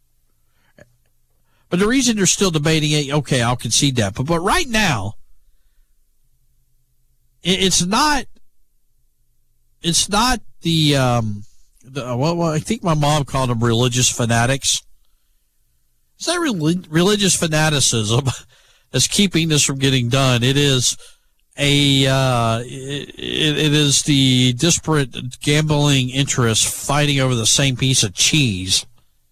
but the reason they're still debating it, okay, I'll concede that. But, but right now, it, it's not, it's not the, um, the well, well, I think my mom called them religious fanatics. It's not relig- religious fanaticism that's keeping this from getting done. It is a, uh, it, it is the disparate gambling interests fighting over the same piece of cheese.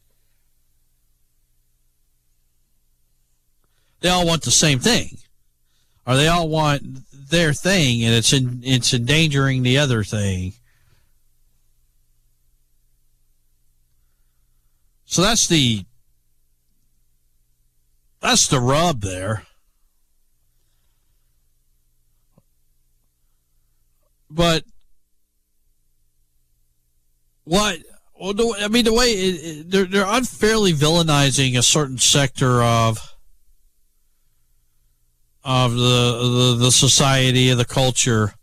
They all want the same thing, or they all want their thing, and it's in, it's endangering the other thing. So that's the that's the rub there. But what? Well, the, I mean, the way it, it, they're they're unfairly villainizing a certain sector of. of the, the the society, of the culture.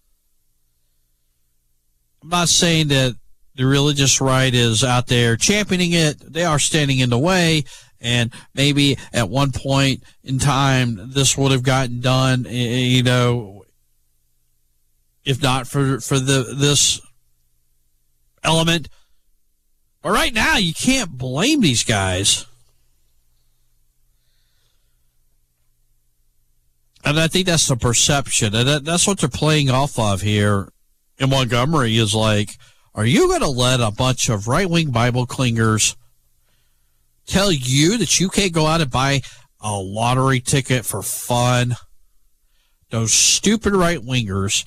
I'm not saying that the religious right is out there championing it. They are standing in the way, and maybe at one point in time this would have gotten done, you know, if not for for the this element. But right now you can't blame these guys. And I think that's the perception, and that, that's what they're playing off of here in Montgomery is like, are you going to let a bunch of right-wing Bible clingers tell you that you can't go out and buy a lottery ticket for fun? Those stupid right-wingers.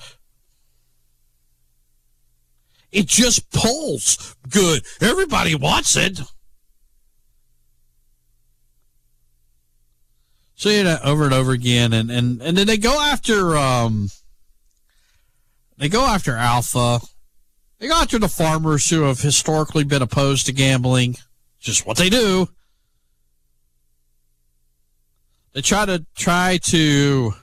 It just pulls good. Everybody wants it. See that over and over again, and, and, and then they go after um, they go after Alpha. They go after the farmers who have historically been opposed to gambling. Just what they do. They try to try to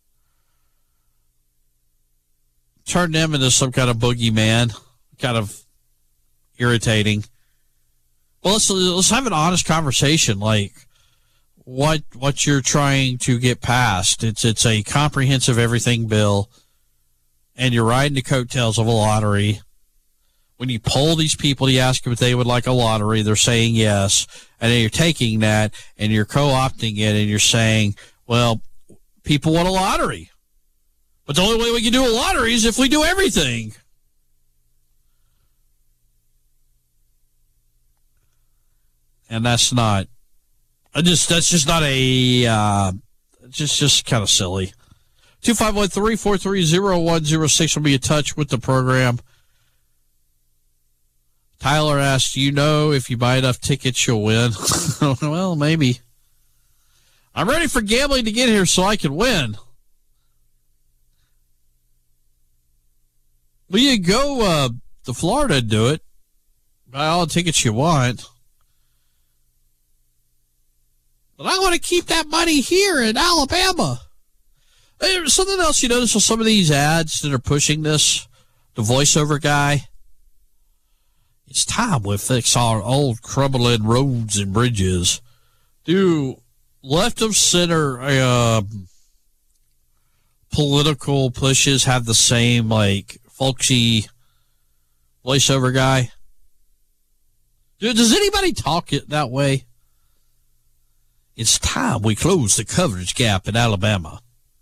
turn them into some kind of boogeyman, kind of irritating. Well, let's let's have an honest conversation. Like what what you're trying to get past. It's it's a comprehensive everything bill, and you're riding the coattails of a lottery. When you poll these people, you ask them if they would like a lottery, they're saying yes. And then you're taking that and you're co-opting it and you're saying, well, people want a lottery. But the only way we can do a lottery is if we do everything. And that's not, I just, that's just not a, uh, just, just kind of silly. two five one three, four three zero, one zero six will be in touch with the program. Tyler asked, you know, if you buy enough tickets, you'll win. Well, maybe. I'm ready for gambling to get here so I can win. Well, you go uh, to Florida and do it. Buy all the tickets you want. But I want to keep that money here in Alabama. There's something else you notice on some of these ads that are pushing this. The voiceover guy. It's time we fix our old crumbling roads and bridges. Do left of center uh, political pushes have the same, like, folksy voiceover guy? Does anybody talk it that way? It's time we close the coverage gap in Alabama.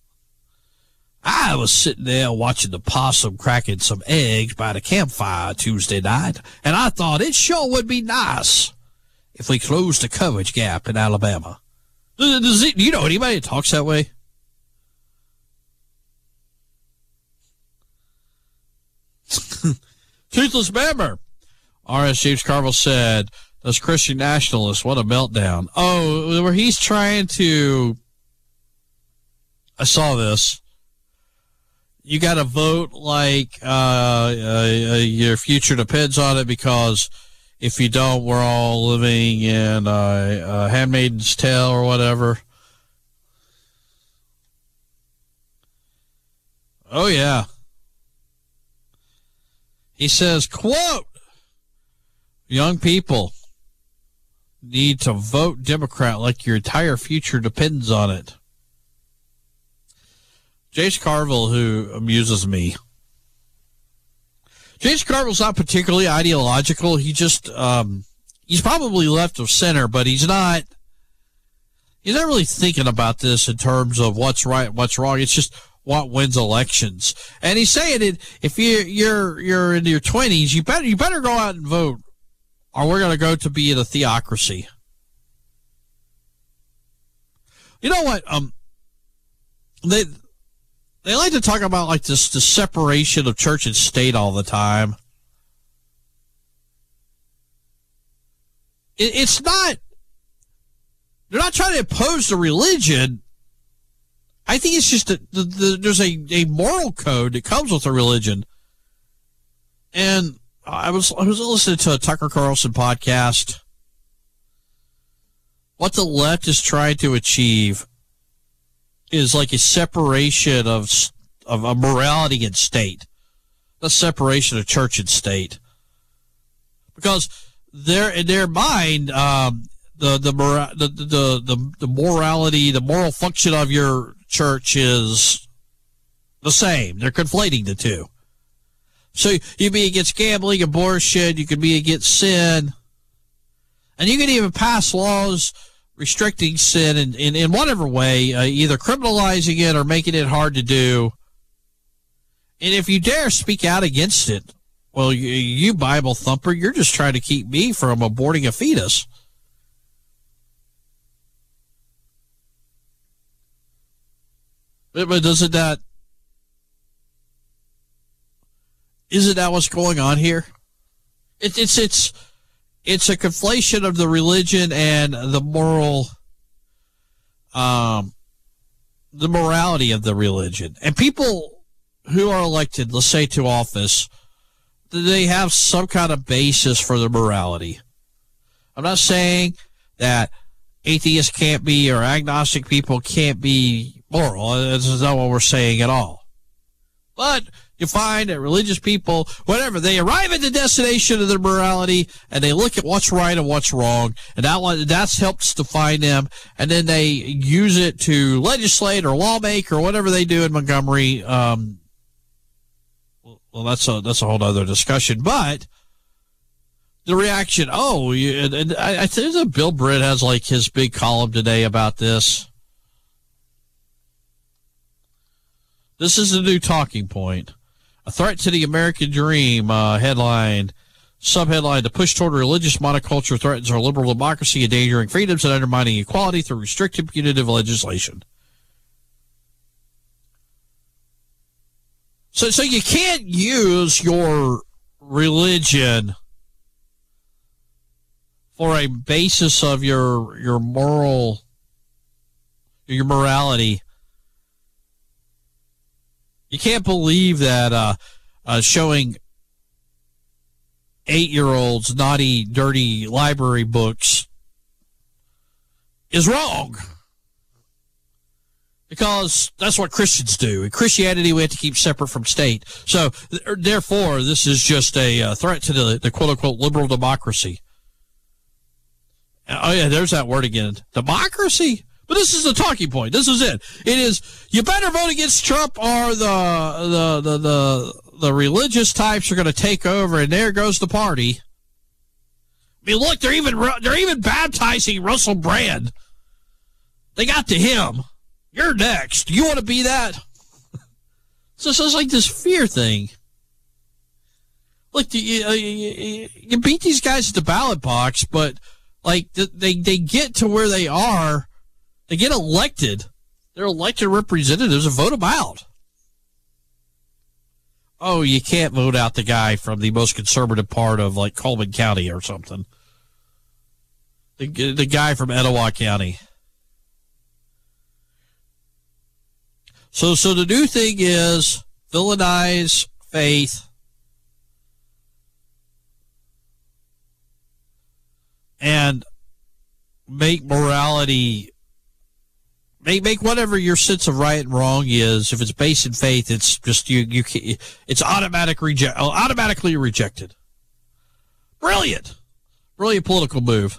I was sitting there watching the possum cracking some eggs by the campfire Tuesday night, and I thought it sure would be nice if we closed the coverage gap in Alabama. Does it, do you know anybody that talks that way? Toothless member. R S James Carville said, those Christian nationalists, what a meltdown. Oh, where he's trying to, I saw this. You got to vote like uh, uh, your future depends on it, because if you don't, we're all living in uh, a Handmaid's Tale or whatever. Oh, yeah. He says, quote, young people need to vote Democrat like your entire future depends on it. James Carville, who amuses me. James Carville's not particularly ideological. He just, um, he's probably left of center, but he's not, he's not really thinking about this in terms of what's right, what's wrong. It's just what wins elections. And he's saying it, if you, you're, you're in your twenties, you better, you better go out and vote, or we're going to go to be in a theocracy. You know what? Um, they, They like to talk about like this, the separation of church and state all the time. It, it's not, they're not trying to impose the religion. I think it's just that the, the, there's a, a moral code that comes with a religion. And I was, I was listening to a Tucker Carlson podcast. What the left is trying to achieve is like a separation of of a morality and state, a separation of church and state, because they're in their mind, um, the the, mora- the the the the morality, the moral function of your church is the same. They're conflating the two. So you be against gambling, abortion, you could be against sin, and you can even pass laws restricting sin in, in, in whatever way, uh, either criminalizing it or making it hard to do. And if you dare speak out against it, well, you, you Bible thumper, you're just trying to keep me from aborting a fetus. But, but doesn't that, isn't that what's going on here? It, it's, it's, It's a conflation of the religion and the moral um, the morality of the religion. And people who are elected, let's say, to office, they have some kind of basis for their morality. I'm not saying that atheists can't be or agnostic people can't be moral. That's not what we're saying at all. But you find that religious people, whatever, they arrive at the destination of their morality and they look at what's right and what's wrong, and that that's helps define them, and then they use it to legislate or lawmake or whatever they do in Montgomery. Um, well, that's a that's a whole other discussion. But the reaction, oh, you, and, and I, I think that Bill Britt has like his big column today about this. This is the new talking point. A threat to the American dream, uh, headline, subheadline, the push toward religious monoculture threatens our liberal democracy, endangering freedoms and undermining equality through restrictive punitive legislation. So, so you can't use your religion for a basis of your, your moral, your morality. You can't believe that uh, uh, showing eight-year-olds naughty, dirty library books is wrong. Because that's what Christians do. In Christianity, we have to keep separate from state. So, th- therefore, this is just a uh, threat to the, the quote-unquote liberal democracy. Oh, yeah, there's that word again. Democracy? But this is the talking point. This is it. It is, you better vote against Trump or the the the the, the religious types are going to take over, and there goes the party. I mean, look, they're even they're even baptizing Russell Brand. They got to him. You're next. You want to be that? So it's like this fear thing. Look, you, you, you beat these guys at the ballot box, but like they they get to where they are. They get elected. They're elected representatives and vote them out. Oh, you can't vote out the guy from the most conservative part of, like, Coleman County or something. The, the guy from Etowah County. So, so the new thing is villainize faith and make morality... Make make whatever your sense of right and wrong is. If it's based in faith, it's just you you it's automatic reject automatically rejected. Brilliant, brilliant political move.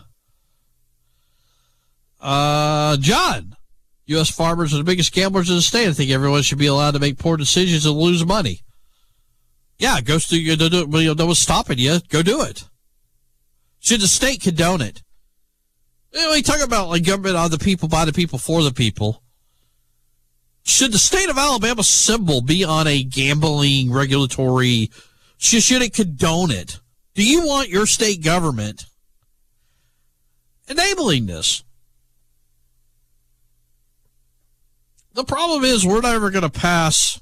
Uh, John, U S farmers are the biggest gamblers in the state. I think everyone should be allowed to make poor decisions and lose money. Yeah, go to you know no one's stopping you. Go do it. Should the state condone it? We talk about like government on the people, by the people, for the people. Should the state of Alabama's symbol be on a gambling regulatory? Should, should it condone it? Do you want your state government enabling this? The problem is we're never going to pass.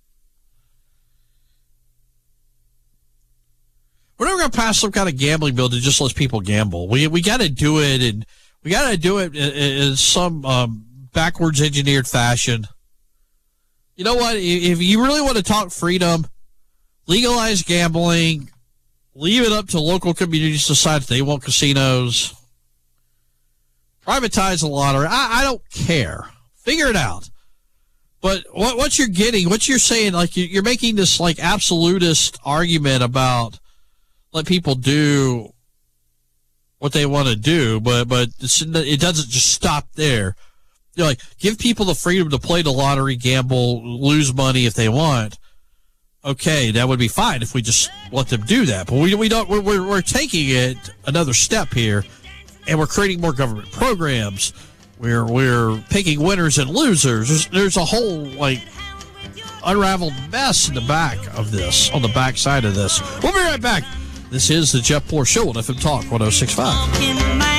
We're never going to pass some kind of gambling bill that just lets people gamble. We we got to do it, and we got to do it in, in some um, backwards engineered fashion. You know what? If you really want to talk freedom, legalize gambling, leave it up to local communities to decide if they want casinos, privatize the lottery. I, I don't care. Figure it out. But what what you're getting, what you're saying, like you're making this like absolutist argument about let people do what they want to do, but but it doesn't just stop there. You're like, give people the freedom to play the lottery, gamble, lose money if they want. Okay, that would be fine if we just let them do that. But we we don't. We're we're, we're taking it another step here, and we're creating more government programs. We're we're picking winners and losers. There's, there's a whole like unraveled mess in the back of this, on the back side of this. We'll be right back. This is the Jeff Poor Show on F M Talk one oh six point five.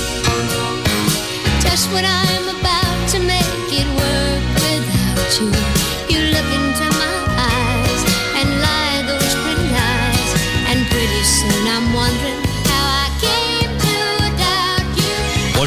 When I'm about to make it work without you.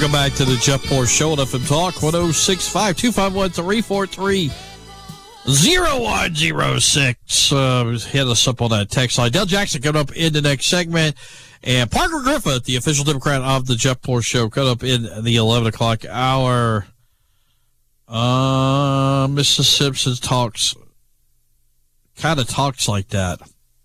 Welcome back to the Jeff Poor Show on F M Talk one oh six point five, two five one, three four three, oh one oh six. Uh, hit us up on that text line. Dale Jackson coming up in the next segment. And Parker Griffith, the official Democrat of the Jeff Poor Show, coming up in the eleven o'clock hour. Uh, Missus Simpson talks, kind of talks like that.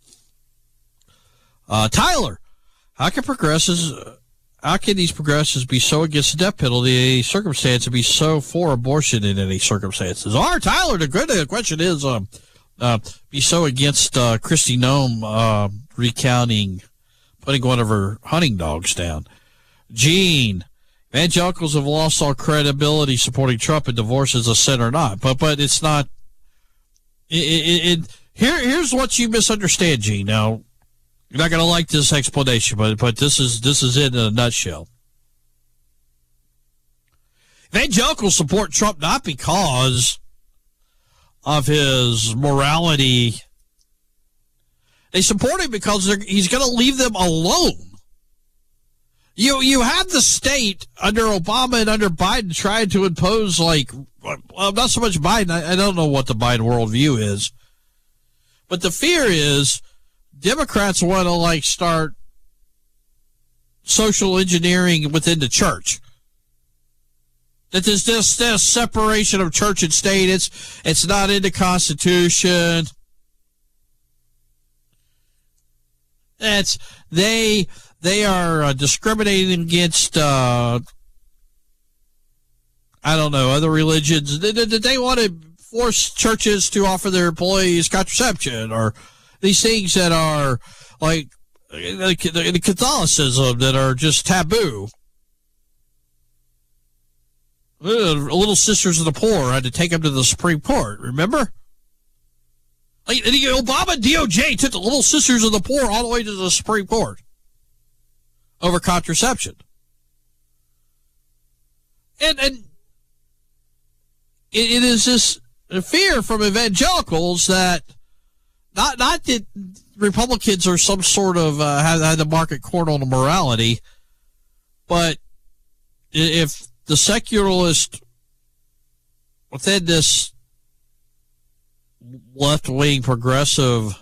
Uh, Tyler, how can progressives, how can these progressives be so against the death penalty in any circumstance and be so for abortion in any circumstances? Our Tyler, the good the question is, um, uh, be so against uh, Kristi Noem uh, recounting, putting one of her hunting dogs down. Gene, evangelicals have lost all credibility supporting Trump, and divorce is a sin or not. But but it's not. It, it, it, here here's what you misunderstand, Gene. Now, you're not going to like this explanation, but but this is this is it in a nutshell. Evangelicals support Trump not because of his morality. They support him because he's going to leave them alone. You you have the state under Obama and under Biden trying to impose, like, well, not so much Biden. I, I don't know what the Biden worldview is. But the fear is Democrats want to, like, start social engineering within the church. That there's this, this separation of church and state. It's, it's not in the Constitution. That's, they... They are uh, discriminating against, uh, I don't know, other religions. They, they, they want to force churches to offer their employees contraception or these things that are like the, the Catholicism that are just taboo. Uh, Little Sisters of the Poor had to take them to the Supreme Court, remember? Like, the Obama D O J took the Little Sisters of the Poor all the way to the Supreme Court over contraception. And and it, it is this fear from evangelicals that not not that Republicans are some sort of uh, have, have the market cornered on morality, but if the secularist within this left-wing progressive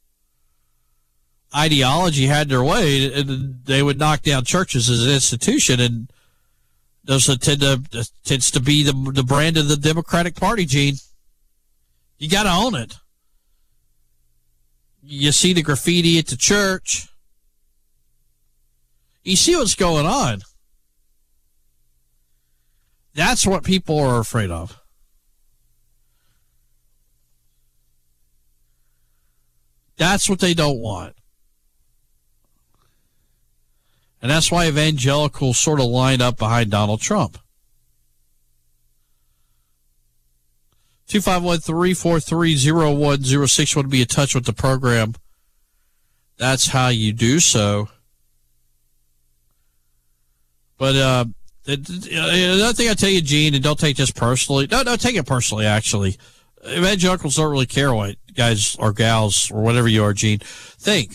ideology had their way, and they would knock down churches as an institution, and those tend to tends to be the the brand of the Democratic Party. Gene, you got to own it. You see the graffiti at the church. You see what's going on. That's what people are afraid of. That's what they don't want. And that's why evangelicals sort of line up behind Donald Trump. two five one, three four three, oh one oh six. Want to be in touch with the program. That's how you do so. But uh, another thing I tell you, Gene, and don't take this personally. No, no, take it personally, actually. Evangelicals don't really care what guys or gals or whatever you are, Gene, think.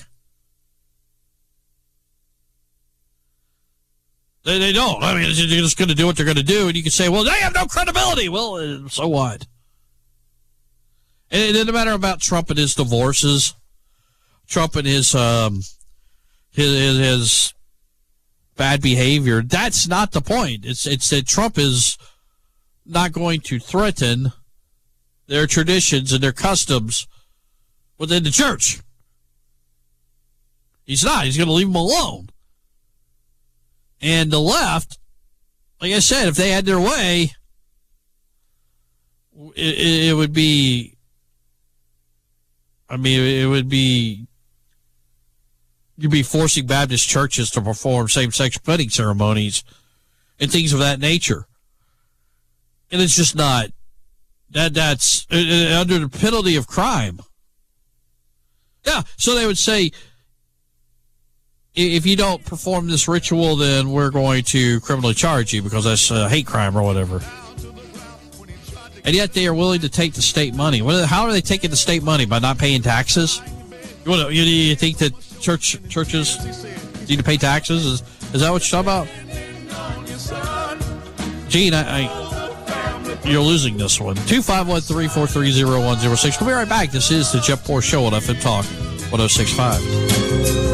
They, they don't. I mean, they're just going to do what they're going to do, and you can say, well, they have no credibility. Well, uh, so what? And it doesn't matter about Trump and his divorces, Trump and his um, his, his his bad behavior. That's not the point. It's it's that Trump is not going to threaten their traditions and their customs within the church. He's not. He's going to leave them alone. And the left, like I said, if they had their way, it, it would be, I mean, it would be, you'd be forcing Baptist churches to perform same-sex wedding ceremonies and things of that nature. And it's just not, that that's uh, under the penalty of crime. Yeah, so they would say, if you don't perform this ritual, then we're going to criminally charge you because that's a hate crime or whatever. And yet they are willing to take the state money. How are they taking the state money? By not paying taxes? You, want to, you, you think that church churches need to pay taxes? Is, is that what you're talking about? Gene, I, I you're losing this one. two five one, three four three, zero one zero six. We'll be right back. This is the Jeff Poor Show on F M Talk one oh six point five.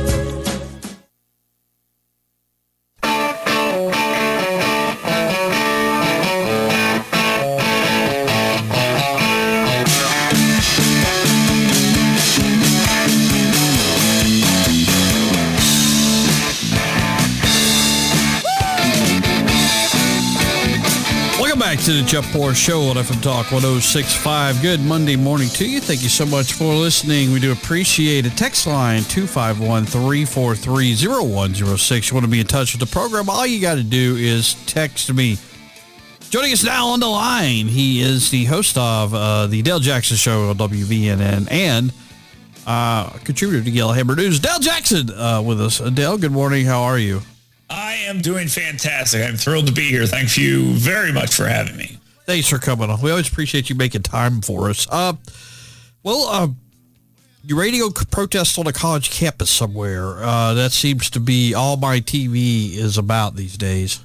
To the Jeff Poor Show on F M Talk one oh six point five. Good Monday morning to you. Thank you so much for listening. We do appreciate it. Text line two five one, three four three, zero one zero six. You want to be in touch with the program, all you got to do is text me. Joining us now on the line, he is the host of uh, the Dale Jackson Show on W V N N and uh, contributor to Yellowhammer News. Dale Jackson uh, with us. Uh, Dale, good morning. How are you? I am doing fantastic. I'm thrilled to be here. Thank you very much for having me. Thanks for coming on. We always appreciate you making time for us. Uh, well, uh, your radio protest on a college campus somewhere. Uh, that seems to be all my T V is about these days.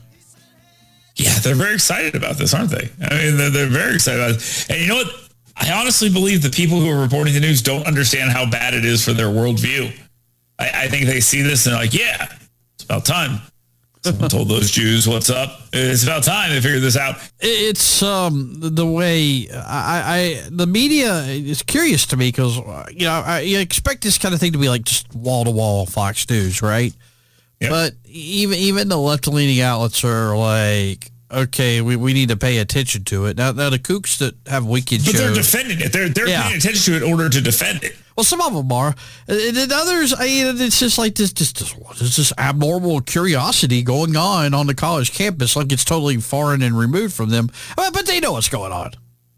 Yeah, they're very excited about this, aren't they? I mean, they're, they're very excited about it. And you know what? I honestly believe the people who are reporting the news don't understand how bad it is for their worldview. I, I think they see this and they're like, yeah, it's about time. Someone told those Jews what's up. It's about time they figure this out. It's um the way I, I the media is curious to me because you know I you expect this kind of thing to be like just wall to wall Fox News, right? Yep. But even even the left leaning outlets are like, okay, we, we need to pay attention to it. Now, now the kooks that have weekend but shows, they're defending it. They're they're yeah. paying attention to it in order to defend it. Well, some of them are. And then others, I mean, it's just like this, just this, this abnormal curiosity going on on the college campus, like it's totally foreign and removed from them. But, but they know what's going on.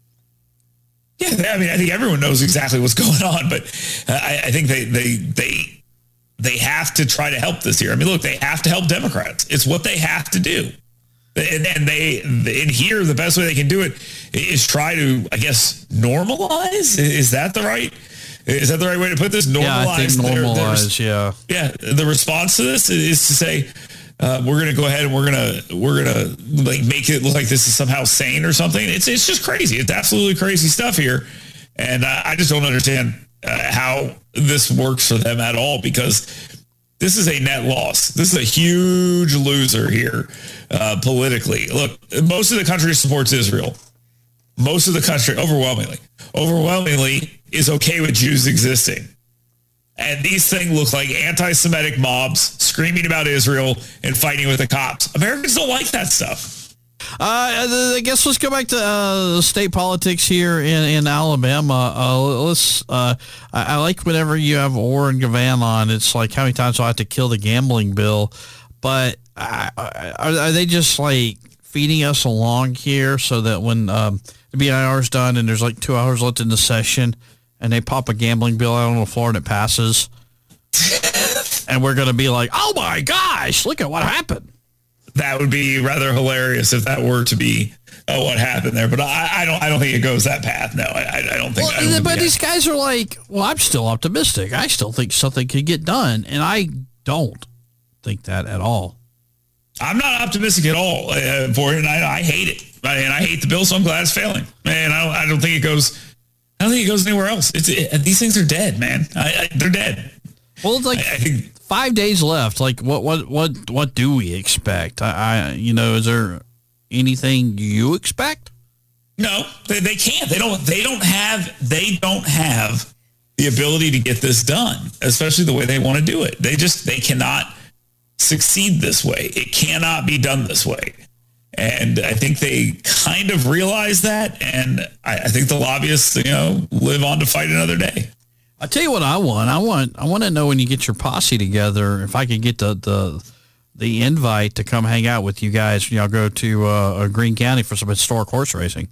Yeah, I mean, I think everyone knows exactly what's going on, but uh, I, I think they they they they have to try to help this year. I mean, look, they have to help Democrats. It's what they have to do. And, and they, in here, the best way they can do it is try to, I guess, normalize. Is that the right? Is that the right way to put this? Normalize. Yeah, I think normalize. Their, yeah. Yeah. The response to this is to say, uh, we're going to go ahead and we're going to we're going to like make it look like this is somehow sane or something. It's it's just crazy. It's absolutely crazy stuff here, and uh, I just don't understand uh, how this works for them at all, because this is a net loss. This is a huge loser here uh, politically. Look, most of the country supports Israel. Most of the country, overwhelmingly, overwhelmingly is okay with Jews existing. And these things look like anti-Semitic mobs screaming about Israel and fighting with the cops. Americans don't like that stuff. Uh, I guess let's go back to uh, state politics here in, in Alabama. Uh, let's. Uh, I, I like whenever you have Warren Gavan on, it's like how many times do I have to kill the gambling bill? But uh, are, are they just like feeding us along here so that when um, the B I R is done and there's like two hours left in the session and they pop a gambling bill out on the floor and it passes, and we're going to be like, oh my gosh, look at what happened. That would be rather hilarious if that were to be uh, what happened there. But I, I don't. I don't think it goes that path. No, I, I don't think. Well, I don't but think these guys are like, well, I'm still optimistic. I still think something could get done, and I don't think that at all. I'm not optimistic at all uh, for it, and I, I hate it. And I hate the bill, so I'm glad it's failing. Man, I don't. I don't think it goes. I don't think it goes anywhere else. It's it, these things are dead, man. I, I, they're dead. Well, it's like I, I think, five days left. Like, what, what, what, what do we expect? I, I, you know, is there anything you expect? No, they, they can't. They don't. They don't have. They don't have the ability to get this done, especially the way they want to do it. They just. They cannot succeed this way. It cannot be done this way. And I think they kind of realize that. And I, I think the lobbyists, you know, live on to fight another day. I'll tell you what I want. I want I want to know when you get your posse together, if I could get the the, the invite to come hang out with you guys when y'all go to uh, Greene County for some historic horse racing.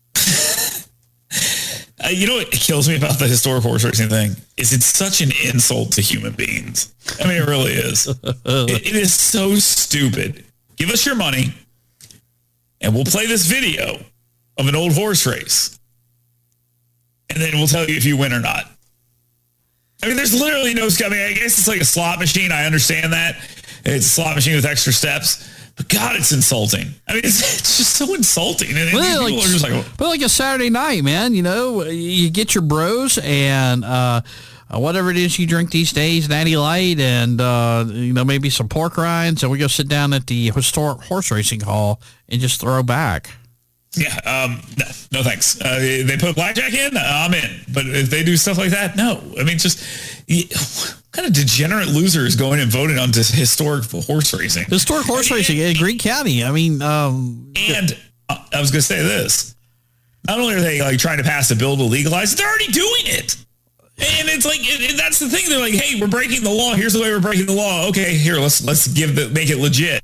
uh, you know what kills me about the historic horse racing thing is it's such an insult to human beings. I mean, it really is. it, it is so stupid. Give us your money, and we'll play this video of an old horse race, and then we'll tell you if you win or not. I mean, there's literally no, I mean, I guess it's like a slot machine. I understand that. It's a slot machine with extra steps. God, it's insulting. I mean, it's, it's just so insulting. And Well, people like, are just like, but like a Saturday night, man, you know, you get your bros and uh, whatever it is you drink these days, Natty Light and, uh, you know, maybe some pork rinds, and we go sit down at the historic horse racing hall and just throw back. yeah, um, no, no thanks. Uh, they put blackjack in, I'm in. But if they do stuff like that, no. I mean, just what kind of degenerate loser is going and voting on this historic horse racing? Historic horse I mean, racing in Greene County. I mean, um, and uh, I was going to say this. Not only are they like trying to pass a bill to legalize, they're already doing it. And it's like, and that's the thing. They're like, hey, we're breaking the law. Here's the way we're breaking the law. Okay, here, let's let's give the make it legit.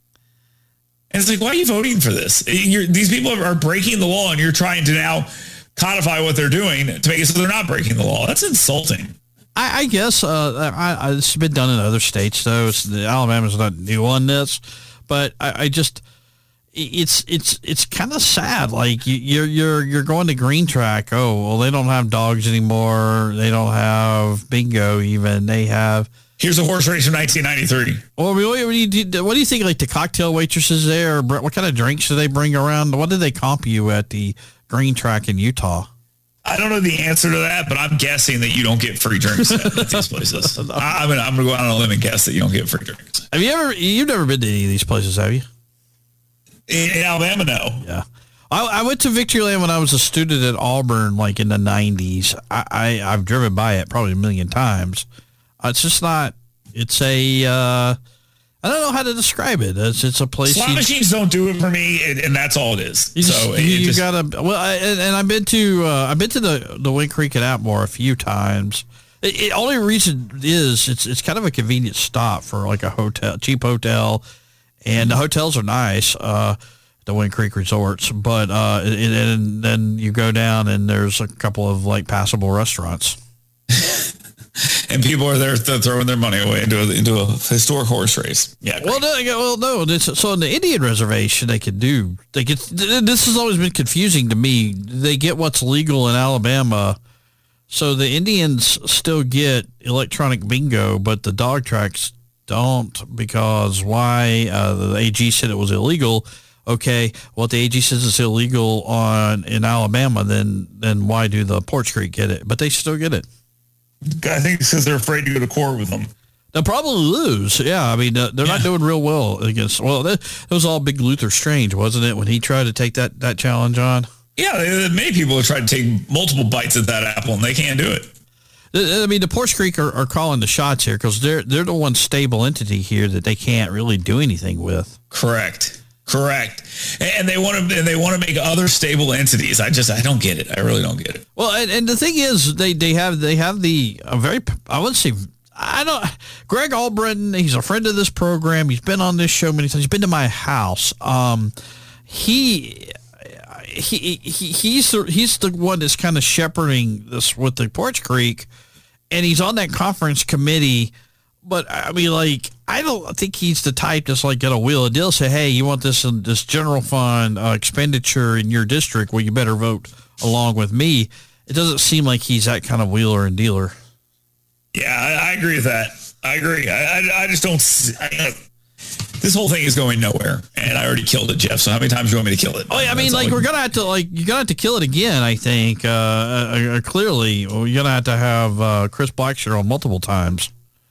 And it's like, why are you voting for this? You're, these people are breaking the law, and you're trying to now codify what they're doing to make it so they're not breaking the law. That's insulting. I, I guess uh, I, I, it's been done in other states, though. It's, Alabama's not new on this, but I, I just it's it's it's kind of sad. Like you, you're you're you're going to Green Track. Oh well, they don't have dogs anymore. They don't have bingo even. They have. Here's a horse race from nineteen ninety-three. Well, what do you what do you think? Like the cocktail waitresses there, what kind of drinks do they bring around? What did they comp you at the Green Track in Utah? I don't know the answer to that, but I'm guessing that you don't get free drinks at these places. I, I'm gonna I'm gonna go out on a limb and guess that you don't get free drinks. Have you ever? You've never been to any of these places, have you? In, in Alabama, no. Yeah. I, I went to Victoryland when I was a student at Auburn, like in the nineties. I, I, I've driven by it probably a million times. Uh, it's just not, it's a, uh, I don't know how to describe it. It's, it's a place. Slot you, machines don't do it for me, and, and that's all it is. You just, so you, it you just, gotta, well, I, and, and I've been to, uh, I've been to the, the Wind Creek at Atmore a few times. It, it only reason is it's, it's kind of a convenient stop for like a hotel, cheap hotel. And the hotels are nice, uh, the Wind Creek resorts, but uh, and, and then you go down and there's a couple of like passable restaurants. and people are there th- throwing their money away into a, into a historic horse race. Yeah. Well, no, well, no. This, so in the Indian reservation, they could do. They get. This has always been confusing to me. They get what's legal in Alabama. So the Indians still get electronic bingo, but the dog tracks don't, because why? Uh, the A G said it was illegal. Okay, well, if the A G says it's illegal on in Alabama, then then why do the Porch Creek get it? But they still get it. I think it's because they're afraid to go to court with them. They'll probably lose. Yeah, I mean, uh, they're yeah. not doing real well against. Well, that, that was all Big Luther Strange, wasn't it, when he tried to take that, that challenge on? Yeah, many people have tried to take multiple bites at that apple, and they can't do it. I mean, the Porch Creek are, are calling the shots here because they're they're the one stable entity here that they can't really do anything with. Correct. Correct. And they want to and they want to make other stable entities. I just I don't get it. I really don't get it. Well, and, and the thing is, they, they have they have the a very I wouldn't say I don't Greg Albritton. He's a friend of this program. He's been on this show many times. He's been to my house. Um, he. He, he he's the, he's the one that's kind of shepherding this with the Porch Creek, and he's on that conference committee. But I mean, like, I don't think he's the type that's like got a wheel of deal. Say, hey, you want this in this general fund uh, expenditure in your district? Well, you better vote along with me. It doesn't seem like he's that kind of wheeler and dealer. Yeah, I, I agree with that. I agree. I I, I just don't. I, This whole thing is going nowhere, and I already killed it, Jeff. So how many times do you want me to kill it? Oh, yeah, I mean, like, we're going to have to, like, you're going to have to kill it again, I think. Uh, uh, clearly, we're going to have to have uh, Chris Blackshear on multiple times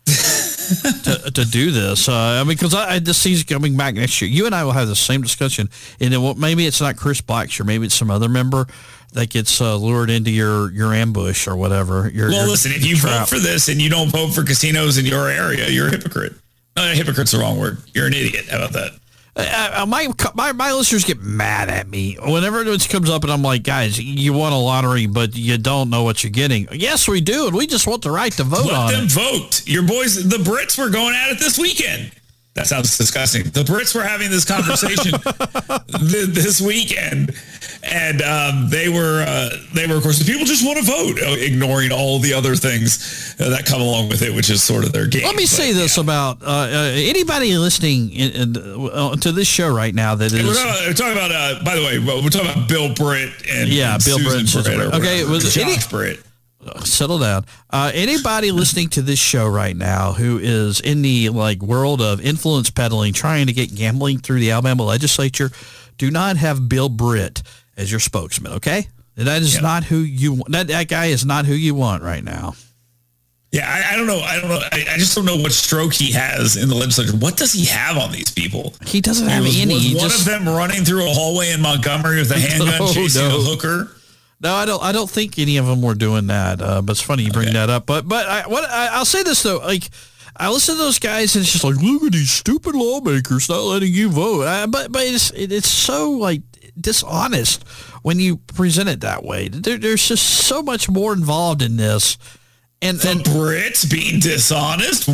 to, to do this. Uh, I mean, because I, I just see he's coming back next year. You and I will have the same discussion. And then, well, maybe it's not Chris Blackshear. Maybe it's some other member that gets uh, lured into your, your ambush or whatever. Your, well, your listen, if you trap. vote for this and you don't vote for casinos in your area, you're a hypocrite. No, hypocrite's the wrong word. You're an idiot. How about that? Uh, my, my my listeners get mad at me whenever it comes up, and I'm like, guys, you won a lottery, but you don't know what you're getting. Yes, we do, and we just want the right to vote Let on them it. vote. Your boys, the Brits were going at it this weekend. That sounds disgusting. The Brits were having this conversation th- this weekend, and um, they were, uh, they were, of course, the people just want to vote, ignoring all the other things uh, that come along with it, which is sort of their game. Let me but, say this yeah. about uh, uh, anybody listening in, in, uh, to this show right now that is. We're talking, we're talking about, uh, by the way, we're talking about Bill Britt and yeah, and Bill Susan Britt. Britt. Okay, was Josh any, Britt. Settle down. Uh, anybody listening to this show right now who is in the like world of influence peddling, trying to get gambling through the Alabama legislature, do not have Bill Britt as your spokesman, okay? That is yeah. not who you want. That, that guy is not who you want right now. Yeah, I, I don't know. I don't know. I, I just don't know what stroke he has in the legislature. What does he have on these people? He doesn't have was, any. Was one just, of them running through a hallway in Montgomery with a handgun no, chasing no. a hooker? No, I don't. I don't think any of them were doing that. Uh, but it's funny you bring okay. that up. But but I, what I, I'll say this though, like I listen to those guys and it's just like, look at these stupid lawmakers not letting you vote. Uh, but but it's it, it's so like dishonest when you present it that way. There, there's just so much more involved in this. And, the and Brits being dishonest?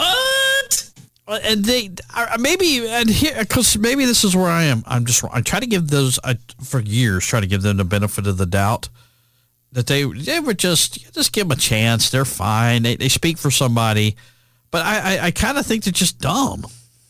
What? And they uh, maybe and here because maybe this is where I am. I'm just I try to give those I, for years. Try to give them the benefit of the doubt that they they were just just give them a chance. They're fine. They they speak for somebody, but I I, I kind of think they're just dumb.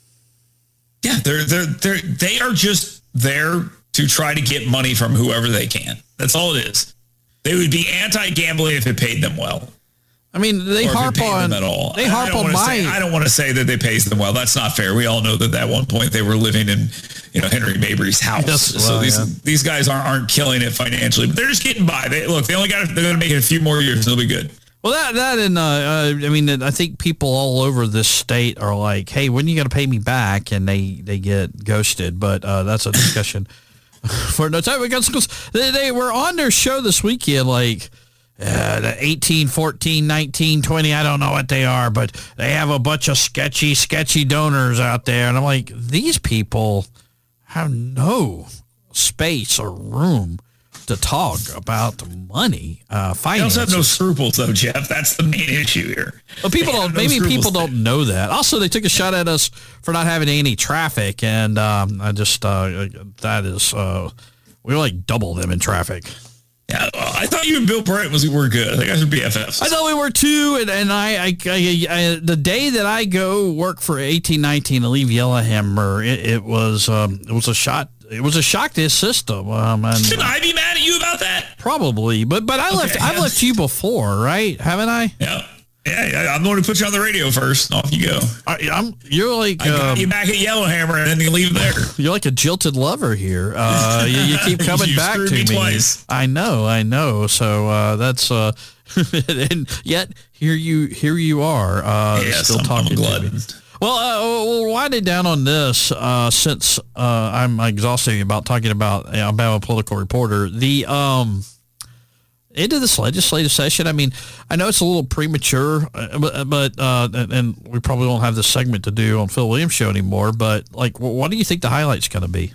Yeah, they're they're they're they are just there to try to get money from whoever they can. That's all it is. They would be anti-gambling if it paid them well. I mean, they or harp on them at all. They harp on my. Say, I don't want to say that they pays them well. That's not fair. We all know that at one point they were living in, you know, Henry Mabry's house. Yes, well, so these yeah. these guys aren't aren't killing it financially, but they're just getting by. They look. They only got. They're going to make it a few more years. And they'll be good. Well, that that and uh, uh, I mean, I think people all over this state are like, "Hey, when are you going to pay me back?" And they they get ghosted. But uh, that's a discussion for no time. Because they, they were on their show this weekend, like. Uh, eighteen, fourteen, nineteen, twenty, I don't know what they are, but they have a bunch of sketchy, sketchy donors out there. And I'm like, these people have no space or room to talk about the money, uh, finances. They also have no scruples, though, Jeff. That's the main issue here. Well, people don't, no maybe people there. don't know that. Also, they took a shot at us for not having any traffic. And um, I just, uh, that is, uh, we're like double them in traffic. Yeah, I thought you and Bill Britt was were good. I think I guys are B F Fs. I thought we were too, and, and I, I, I, I, the day that I go work for eighteen nineteen to leave Yellowhammer, it, it was, um, it was a shot. It was a shock to his system. Um, and, Should I be mad at you about that? Probably, but but I okay, left. I've yeah. left you before, right? Haven't I? Yeah. Yeah, I'm the one who put you on the radio first. Off you go. I, I'm. You're like I got um, you back at Yellowhammer, and then you leave there. You're like a jilted lover here. Uh, you, you keep coming you back to me. me. Twice. I know, I know. So uh, that's. Uh, and yet here you here you are. Uh, yes, still I'm, talking I'm glad. to me. Well, uh, we'll wind it down on this uh, since uh, I'm exhausted about talking about Alabama political reporter. The um. Into this legislative session, I mean, I know it's a little premature, but, but uh, and, and we probably won't have this segment to do on Phil Williams' show anymore, but, like, what do you think the highlight's going to be?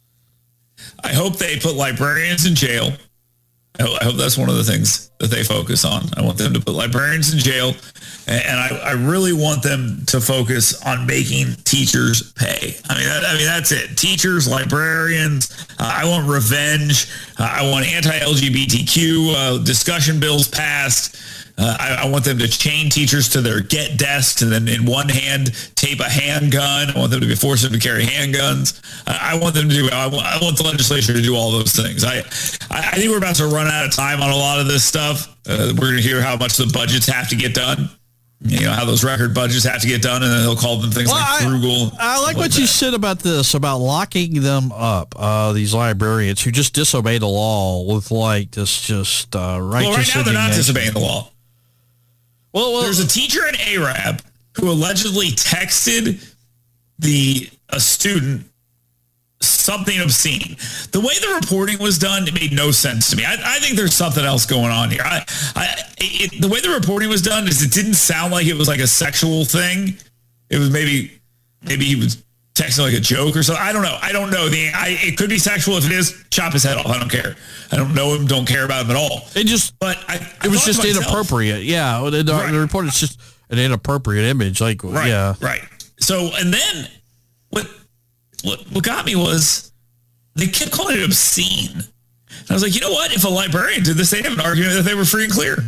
I hope they put librarians in jail. I hope that's one of the things that they focus on. I want them to put librarians in jail, and I, I really want them to focus on making teachers pay. I mean, that, I mean that's it. Teachers, librarians. Uh, I want revenge. Uh, I want anti-L G B T Q uh, discussion bills passed. Uh, I, I want them to chain teachers to their get desks and then in one hand tape a handgun. I want them to be forced to carry handguns. I, I want them to do. I want, I want the legislature to do all those things. I, I, I think we're about to run out of time on a lot of this stuff. Uh, we're going to hear how much the budgets have to get done. You know, how those record budgets have to get done, and then they'll call them things well, like frugal. I, I like what like you said about this, about locking them up, uh, these librarians who just disobey the law with like this just uh, righteous Well, right now they're not indignation. disobeying the law. Well, well, there's a teacher in A R A B who allegedly texted the a student something obscene. The way the reporting was done, it made no sense to me. I, I think there's something else going on here. I, I, it, the way the reporting was done is it didn't sound like it was like a sexual thing. It was maybe, maybe he was texting like a joke or something. I don't know. I don't know. The I, it could be sexual. If it is, chop his head off. I don't care. I don't know him. Don't care about him at all. It just, but I, I it was just myself, inappropriate. Yeah, the, right. the report is just an inappropriate image. Like, right, yeah, right. So, and then what? What, what got me was they kept calling it obscene. And I was like, you know what? If a librarian did this, they'd have an argument that they were free and clear.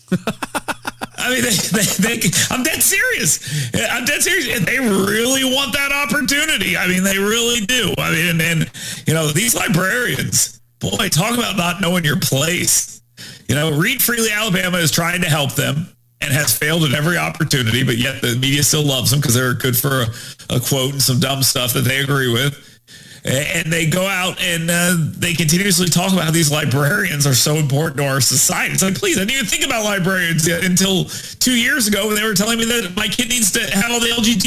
I mean, they, they, they, I'm dead serious. I'm dead serious. And they really want that opportunity. I mean, they really do. I mean, and, and you know, these librarians, boy, talk about not knowing your place. You know, Read Freely Alabama is trying to help them and has failed at every opportunity, but yet the media still loves them because they're good for a, a quote and some dumb stuff that they agree with. And they go out and uh, they continuously talk about how these librarians are so important to our society. It's like, please, I didn't even think about librarians yet until two years ago when they were telling me that my kid needs to have all the L G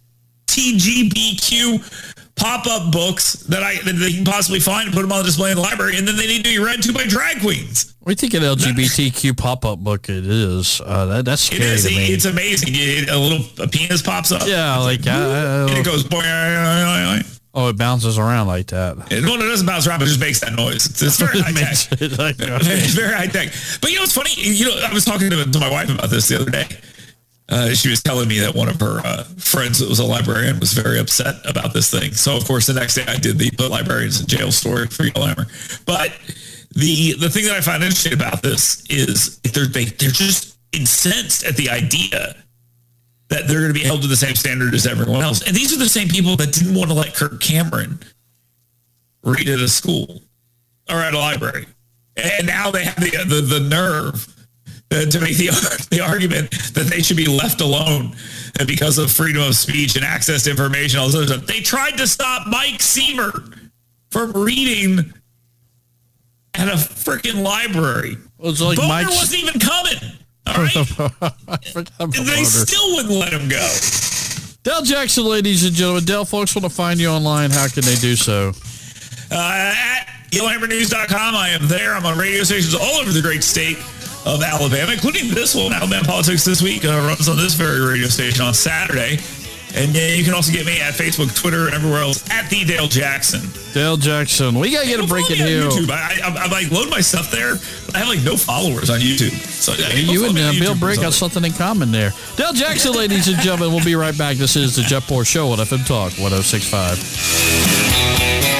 B T Q pop-up books that I that they can possibly find and put them on display in the library, and then they need to be read to by drag queens. We think an L G B T Q pop-up book it is. Uh, that, that's scary it is. to me. It's amazing. It, a little a penis pops up. Yeah, like, like uh, and it goes. Boy, oh, it bounces around like that. It, well, it doesn't bounce around, but it just makes that noise. It's, it's very high tech. It like, okay. It's very high tech. But you know, it's funny. You know, I was talking to, to my wife about this the other day. Uh, she was telling me that one of her uh, friends that was a librarian was very upset about this thing. So, of course, the next day I did the put librarians in jail story for Yellhammer. But the the thing that I find interesting about this is they're they, they're just incensed at the idea that they're going to be held to the same standard as everyone else. And these are the same people that didn't want to let Kirk Cameron read at a school or at a library. And now they have the the, the nerve uh, to make the, the argument that they should be left alone because of freedom of speech and access to information. All this other stuff. They tried to stop Mike Seymour from reading at a freaking library. Well, it's like Boner Mike's... wasn't even coming. All right. They still wouldn't let him go. Dale Jackson, ladies and gentlemen. Dale, folks want to find you online. How can they do so? Uh, at Yellhammer News dot com. I am there. I'm on radio stations all over the great state of Alabama, including this one. Alabama Politics This Week uh, runs on this very radio station on Saturday. And uh, you can also get me at Facebook, Twitter, and everywhere else at the Dale Jackson. Dale Jackson. We got to get a break in here. YouTube. I, I, I like load my stuff there, but I have like no followers on YouTube. So yeah, you and uh, Bill Brick got something in common there. Dale Jackson, ladies and gentlemen. We'll be right back. This is the Jeff Poor Show on F M Talk one oh six point five.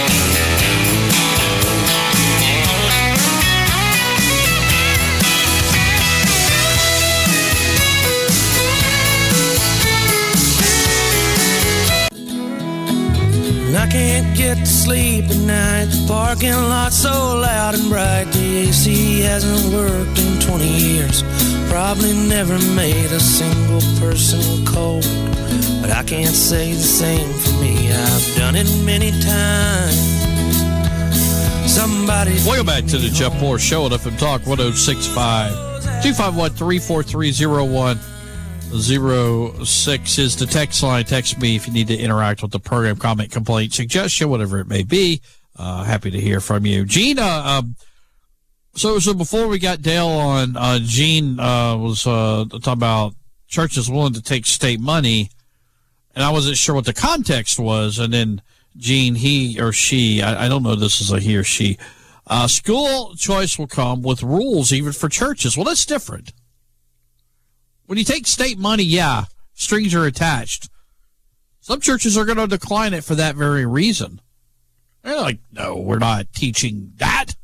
I can't get to sleep at night. The parking lot's so loud and bright. The A C hasn't worked in twenty years. Probably never made a single person cold. But I can't say the same for me. I've done it many times. Somebody. Welcome back to the Jeff Poor Show at F M Talk one oh six point five. two five one, three four three, oh one oh six is the text line. Text me if you need to interact with the program, comment, complaint, suggestion, whatever it may be. Uh, happy to hear from you. Gene, uh, um, so so before we got Dale on, uh, Gene uh, was uh, talking about churches willing to take state money, and I wasn't sure what the context was. And then Gene, he or she, I, I don't know if this is a he or she, uh, school choice will come with rules even for churches. Well, that's different. When you take state money, yeah, strings are attached. Some churches are going to decline it for that very reason. They're like, no, we're not teaching that.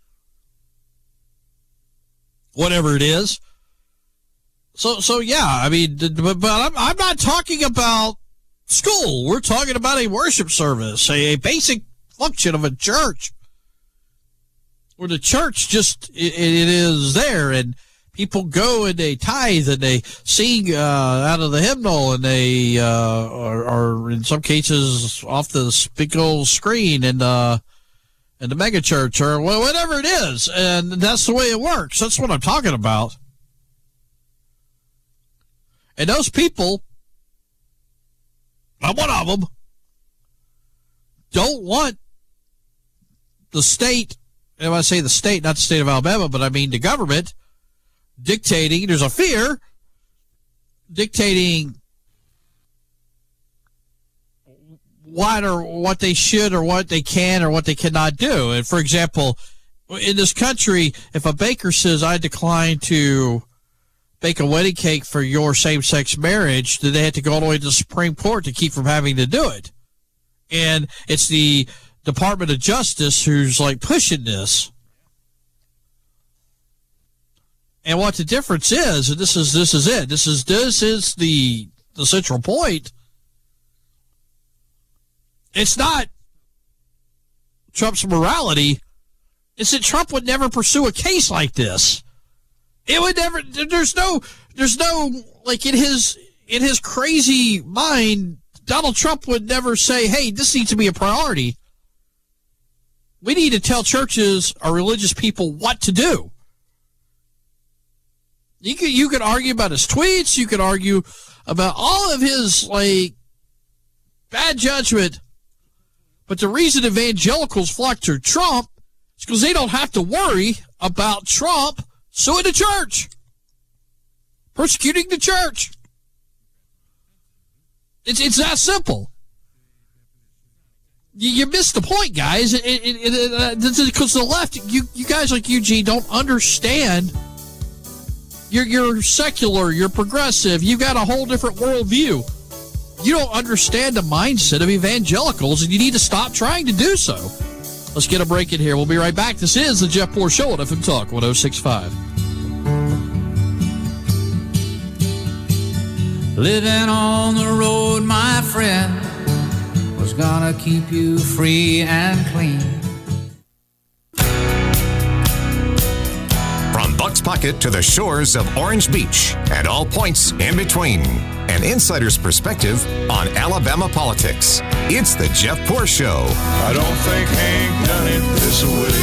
Whatever it is. So, so yeah, I mean, but, but I'm, I'm not talking about school. We're talking about a worship service, a, a basic function of a church. Where the church just, it, it is there, and people go and they tithe and they sing uh, out of the hymnal, and they uh, are, are in some cases off the big old screen in the in the mega church or whatever it is, and that's the way it works. That's what I'm talking about. And those people, I'm one of them, don't want the state. And when I say the state, not the state of Alabama, but I mean the government dictating, there's a fear, dictating what or what they should or what they can or what they cannot do. And for example, in this country, if a baker says, I decline to bake a wedding cake for your same-sex marriage, then they have to go all the way to the Supreme Court to keep from having to do it. And it's the Department of Justice who's like pushing this. And what the difference is, and this is this is it. This is this is the the central point. It's not Trump's morality. is that Trump would never pursue a case like this. It would never, there's no, there's no, like in his, in his crazy mind, Donald Trump would never say, hey, this needs to be a priority. We need to tell churches or religious people what to do. You could, you could argue about his tweets. You could argue about all of his, like, bad judgment. But the reason evangelicals flock to Trump is because they don't have to worry about Trump suing the church, persecuting the church. It's it's that simple. You, you missed the point, guys. It, it, it, uh, because the left, you you guys like Eugene don't understand. You're you're secular. You're progressive. You got a whole different worldview. You don't understand the mindset of evangelicals, and you need to stop trying to do so. Let's get a break in here. We'll be right back. This is the Jeff Poor Show at F M Talk one oh six point five. Living on the road, my friend, was gonna keep you free and clean. From Buck's Pocket to the shores of Orange Beach and all points in between. An insider's perspective on Alabama politics. It's the Jeff Poor Show. I don't think Hank done it this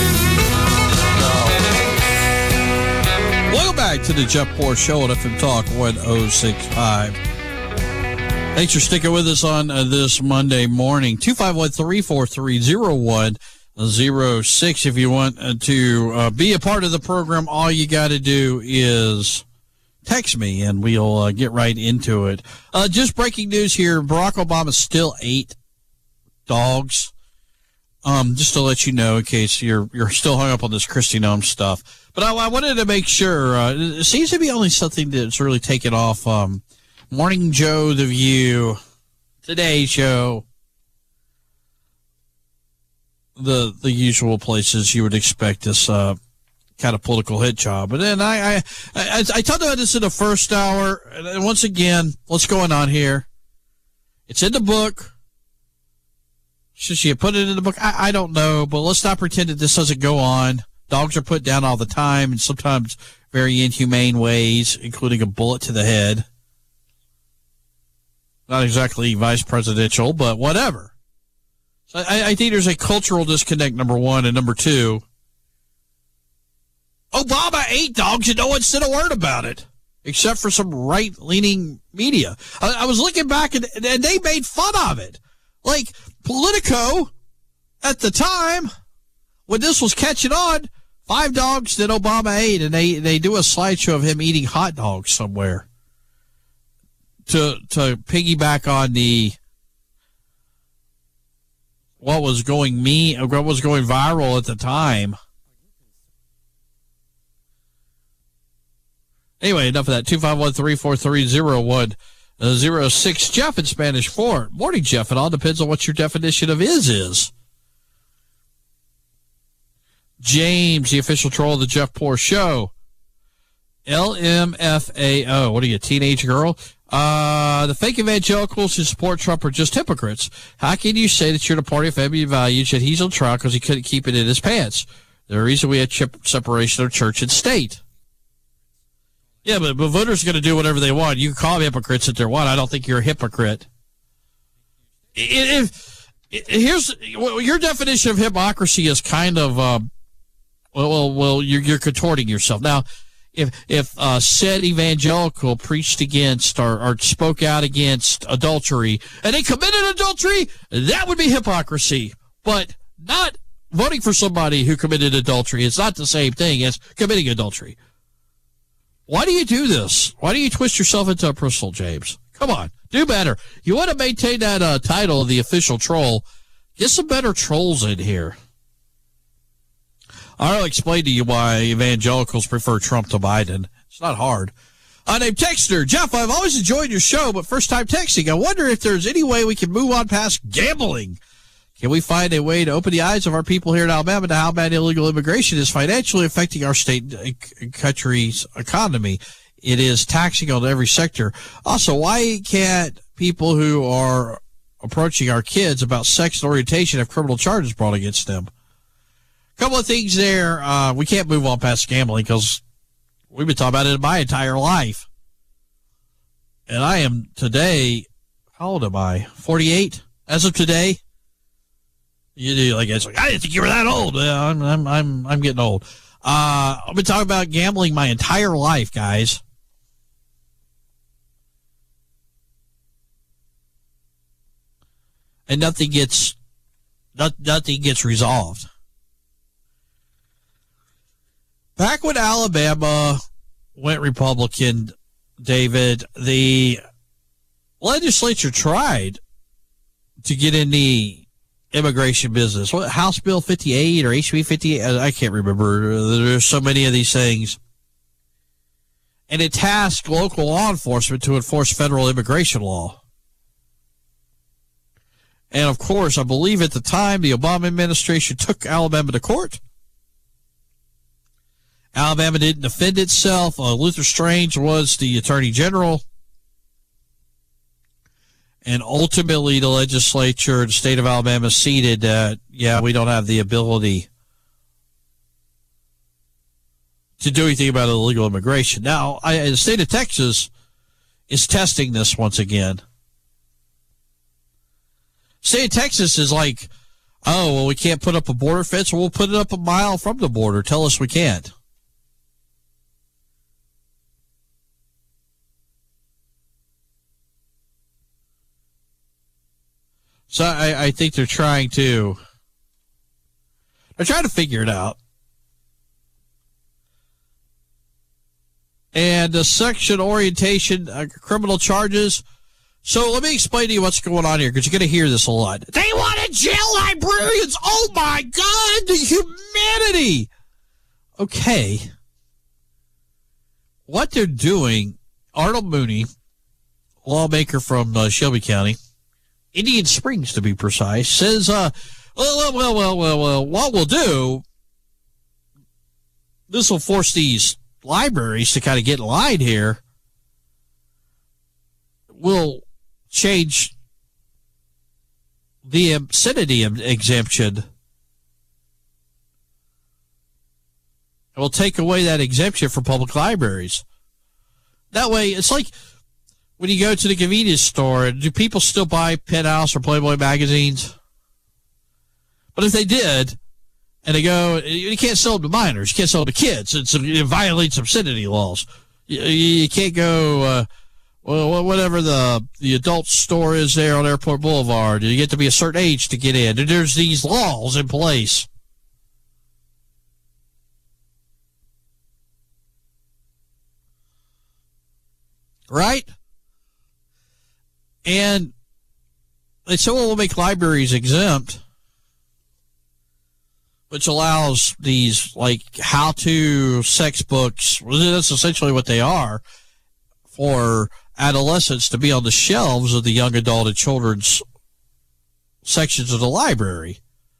way. Welcome back to the Jeff Poor Show at F M Talk one oh six point five. Thanks for sticking with us on uh, this Monday morning. two five one, three four three, oh one oh six. If you want uh, to uh, be a part of the program, all you got to do is text me, and we'll uh, get right into it. Uh, just breaking news here, Barack Obama still ate dogs. Um, just to let you know, in case you're you're still hung up on this Kristi Noem stuff. But I, I wanted to make sure. Uh, it seems to be only something that's really taken off. Um, Morning Joe, The View, Today Show, the the usual places you would expect this uh, kind of political hit job. But then I I, I I talked about this in the first hour. And once again, what's going on here? It's in the book. Should she have put it in the book? I, I don't know, but let's not pretend that this doesn't go on. Dogs are put down all the time, and sometimes very inhumane ways, including a bullet to the head. Not exactly vice presidential, but whatever. So I, I think there's a cultural disconnect, number one, and number two, Obama ate dogs and no one said a word about it, except for some right-leaning media. I, I was looking back, and, and they made fun of it. Like, Politico, at the time, when this was catching on, five dogs that Obama ate, and they, they do a slideshow of him eating hot dogs somewhere to to piggyback on the what was going me what was going viral at the time. Anyway, enough of that. two five one, three four three, oh one oh six. Jeff in Spanish Fort. Morning, Jeff. It all depends on what your definition of is is. James, the official troll of the Jeff Poor Show. L M F A O. What are you, a teenage girl? Uh, the fake evangelicals who support Trump are just hypocrites. How can you say that you're the party of family values, yet he's on trial because he couldn't keep it in his pants? The reason we had chip separation of church and state. Yeah, but, but voters are going to do whatever they want. You can call them hypocrites if they want. I don't think you're a hypocrite. If, if here's well, your definition of hypocrisy is kind of uh, well, well, well, you're you're contorting yourself now. If if uh, said evangelical preached against or, or spoke out against adultery and they committed adultery, that would be hypocrisy. But not voting for somebody who committed adultery. It's not the same thing as committing adultery. Why do you do this? Why do you twist yourself into a pistol, James? Come on, do better. You want to maintain that uh, title of the official troll, get some better trolls in here. I'll explain to you why evangelicals prefer Trump to Biden. It's not hard. Uh, named Texter, Jeff, I've always enjoyed your show, but first time texting. I wonder if there's any way we can move on past gambling. Can we find a way to open the eyes of our people here in Alabama to how bad illegal immigration is financially affecting our state and country's economy? It is taxing on every sector. Also, why can't people who are approaching our kids about sex and orientation have criminal charges brought against them? A couple of things there. Uh, we can't move on past gambling because we've been talking about it my entire life. And I am today, how old am I? forty-eight as of today. You do like it's like I didn't think you were that old. Yeah, I'm I'm I'm I'm getting old. Uh, I've been talking about gambling my entire life, guys. And nothing gets not, nothing gets resolved. Back when Alabama went Republican, David, the legislature tried to get in the immigration business. What, House Bill fifty-eight or H B fifty-eight? I can't remember. There's so many of these things. And it tasked local law enforcement to enforce federal immigration law. And, of course, I believe at the time the Obama administration took Alabama to court. Alabama didn't defend itself. Uh, Luther Strange was the attorney general. And ultimately, the legislature, the state of Alabama, ceded that, yeah, we don't have the ability to do anything about illegal immigration. Now, I, the state of Texas is testing this once again. State of Texas is like, oh, well, we can't put up a border fence. Well, we'll put it up a mile from the border. Tell us we can't. So I, I think they're trying to, they're trying to figure it out. And the section orientation, uh, criminal charges. So let me explain to you what's going on here, because you're going to hear this a lot. They want to jail librarians. Oh, my God, the humanity. Okay. What they're doing, Arnold Mooney, lawmaker from uh, Shelby County, Indian Springs to be precise, says, uh, well, well, well, well, well, what we'll do, this will force these libraries to kind of get in line here. We'll change the obscenity exemption. We'll take away that exemption for public libraries. That way, it's like when you go to the convenience store, do people still buy Penthouse or Playboy magazines? But if they did, and they go, you can't sell them to minors, you can't sell them to kids. It's, it violates obscenity laws. You, you can't go, uh, well, whatever the, the adult store is there on Airport Boulevard. You get to be a certain age to get in. There's these laws in place. Right? And they said, well, we'll make libraries exempt, which allows these, like, how-to sex books, that's essentially what they are, for adolescents to be on the shelves of the young adult and children's sections of the library.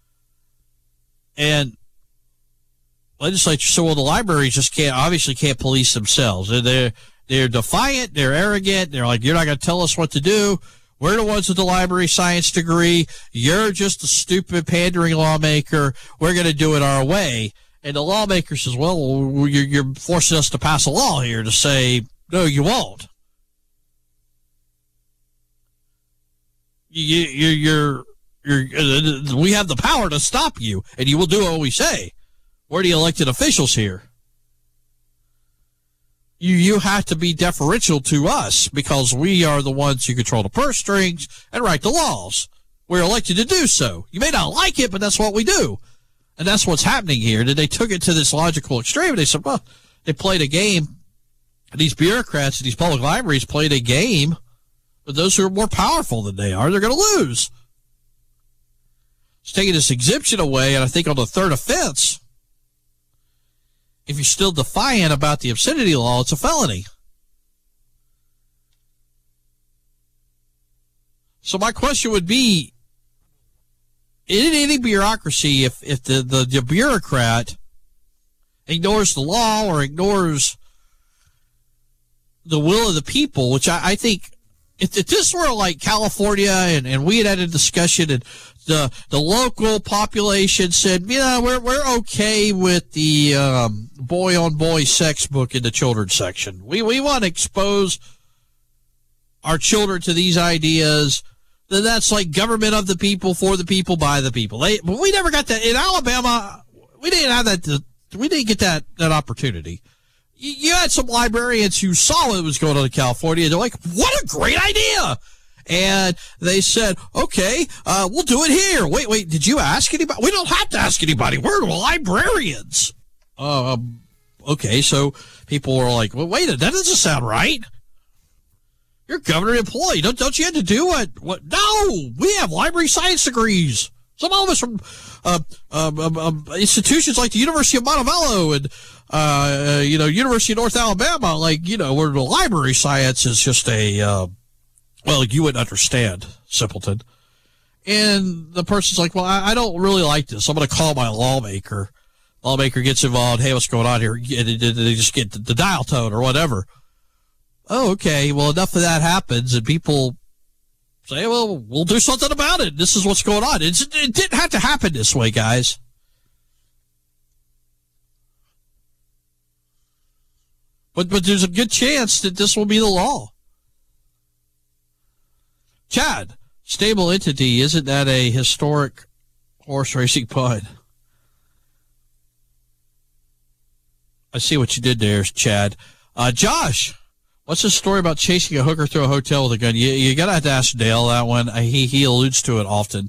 And legislature, so well, the libraries just can't, obviously can't police themselves. They're, they're, they're defiant, they're arrogant, they're like, you're not going to tell us what to do. We're the ones with the library science degree. You're just a stupid pandering lawmaker. We're going to do it our way. And the lawmaker says, well, you're, you're forcing us to pass a law here to say, no, you won't. You, you, you're, you're, we have the power to stop you, and you will do what we say. We're the elected officials here. You, you have to be deferential to us because we are the ones who control the purse strings and write the laws. We're elected to do so. You may not like it, but that's what we do. And that's what's happening here. They took it to this logical extreme. They said, well, they played a game. These bureaucrats at these public libraries played a game with those who are more powerful than they are. They're going to lose. It's taking this exemption away, and I think on the third offense, if you're still defiant about the obscenity law, it's a felony. So my question would be, in any bureaucracy, if, if the, the, the bureaucrat ignores the law or ignores the will of the people, which I, I think, if, if this were like California and, and we had had a discussion and the the local population said, yeah, we're we're okay with the um, boy on boy sex book in the children's section. We we want to expose our children to these ideas. Then that's like government of the people, for the people, by the people. They, but we never got that in Alabama. We didn't have that. We didn't get that that opportunity. You, you had some librarians who saw what was going on in California. They're like, what a great idea. And they said, okay, uh, we'll do it here. Wait, wait, did you ask anybody? We don't have to ask anybody. We're librarians. Um, okay, so people were like, well, wait, that doesn't sound right. You're a government employee. Don't, don't you have to do what? What? No, we have library science degrees. Some of us from uh, um, um, um, institutions like the University of Montevallo and, uh, uh, you know, University of North Alabama, like, you know, where the library science is just a... Uh, well, you wouldn't understand, simpleton. And the person's like, well, I, I don't really like this. I'm going to call my lawmaker. Lawmaker gets involved. Hey, what's going on here? And they just get the dial tone or whatever. Oh, okay. Well, enough of that happens, and people say, well, we'll do something about it. This is what's going on. It's, it didn't have to happen this way, guys. But, but there's a good chance that this will be the law. Chad, stable entity, isn't that a historic horse racing pun? I see what you did there, Chad. Uh, Josh, what's the story about chasing a hooker through a hotel with a gun? You, you got to have to ask Dale that one. He, he alludes to it often.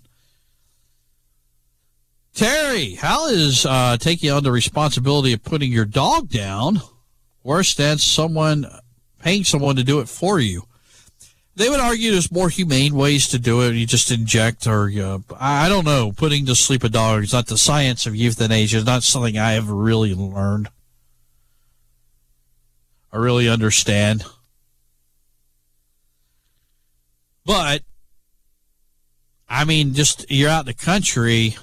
Terry, how is uh, taking on the responsibility of putting your dog down worse than someone paying someone to do it for you? They would argue there's more humane ways to do it. You just inject or, uh, I don't know, putting to sleep a dog is not the science of euthanasia. It's not something I ever really learned. I really understand. But, I mean, just, you're out in the country.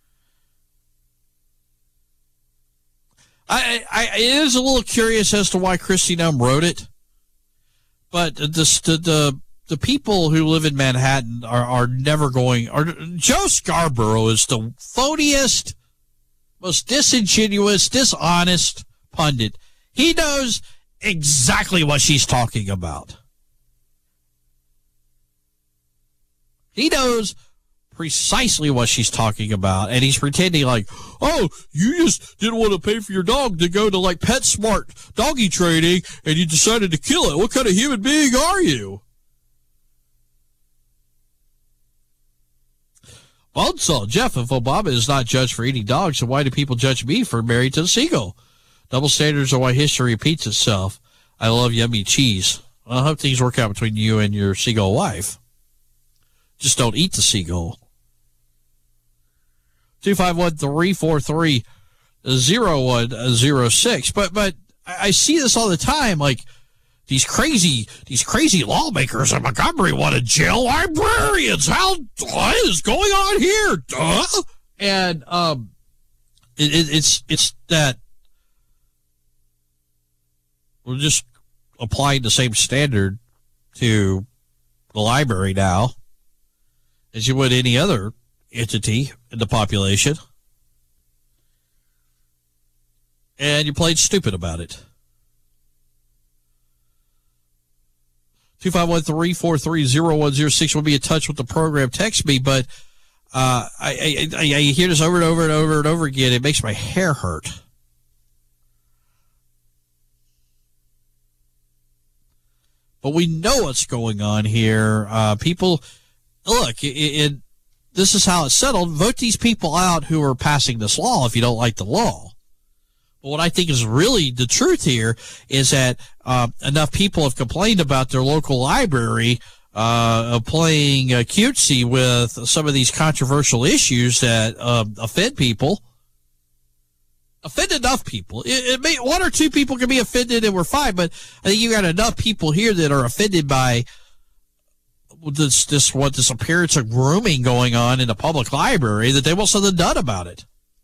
I, I, it is a little curious as to why Kristi Noem wrote it. But the, the the the people who live in Manhattan are, are never going. Are, Joe Scarborough is the phoniest, most disingenuous, dishonest pundit. He knows exactly what she's talking about. He knows precisely what she's talking about, and he's pretending like, oh, you just didn't want to pay for your dog to go to like PetSmart doggy training, and you decided to kill it. What kind of human being are you? Bonesaw, Jeff, if Obama is not judged for eating dogs, then why do people judge me for married to the seagull? Double standards are why history repeats itself. I love yummy cheese. I hope things work out between you and your seagull wife. Just don't eat the seagull. two five one, three four three, zero one zero six. But but I see this all the time. Like these crazy these crazy lawmakers in Montgomery want to jail librarians. How what is going on here? Duh. And um, it, it, it's it's that we're just applying the same standard to the library now as you would any other entity in the population. And you played stupid about it. two five one, three four three, zero one zero six. We'll be in touch with the program. Text me, but uh, I, I, I hear this over and over and over and over again. It makes my hair hurt. But we know what's going on here. Uh, people, look, it, it, this is how it's settled. Vote these people out who are passing this law if you don't like the law. But what I think is really the truth here is that uh, enough people have complained about their local library uh, playing uh, cutesy with some of these controversial issues that uh, offend people. Offend enough people. It, it may, one or two people can be offended and we're fine, but I think you got enough people here that are offended by this, this, what, this appearance of grooming going on in the public library that they want something done about it.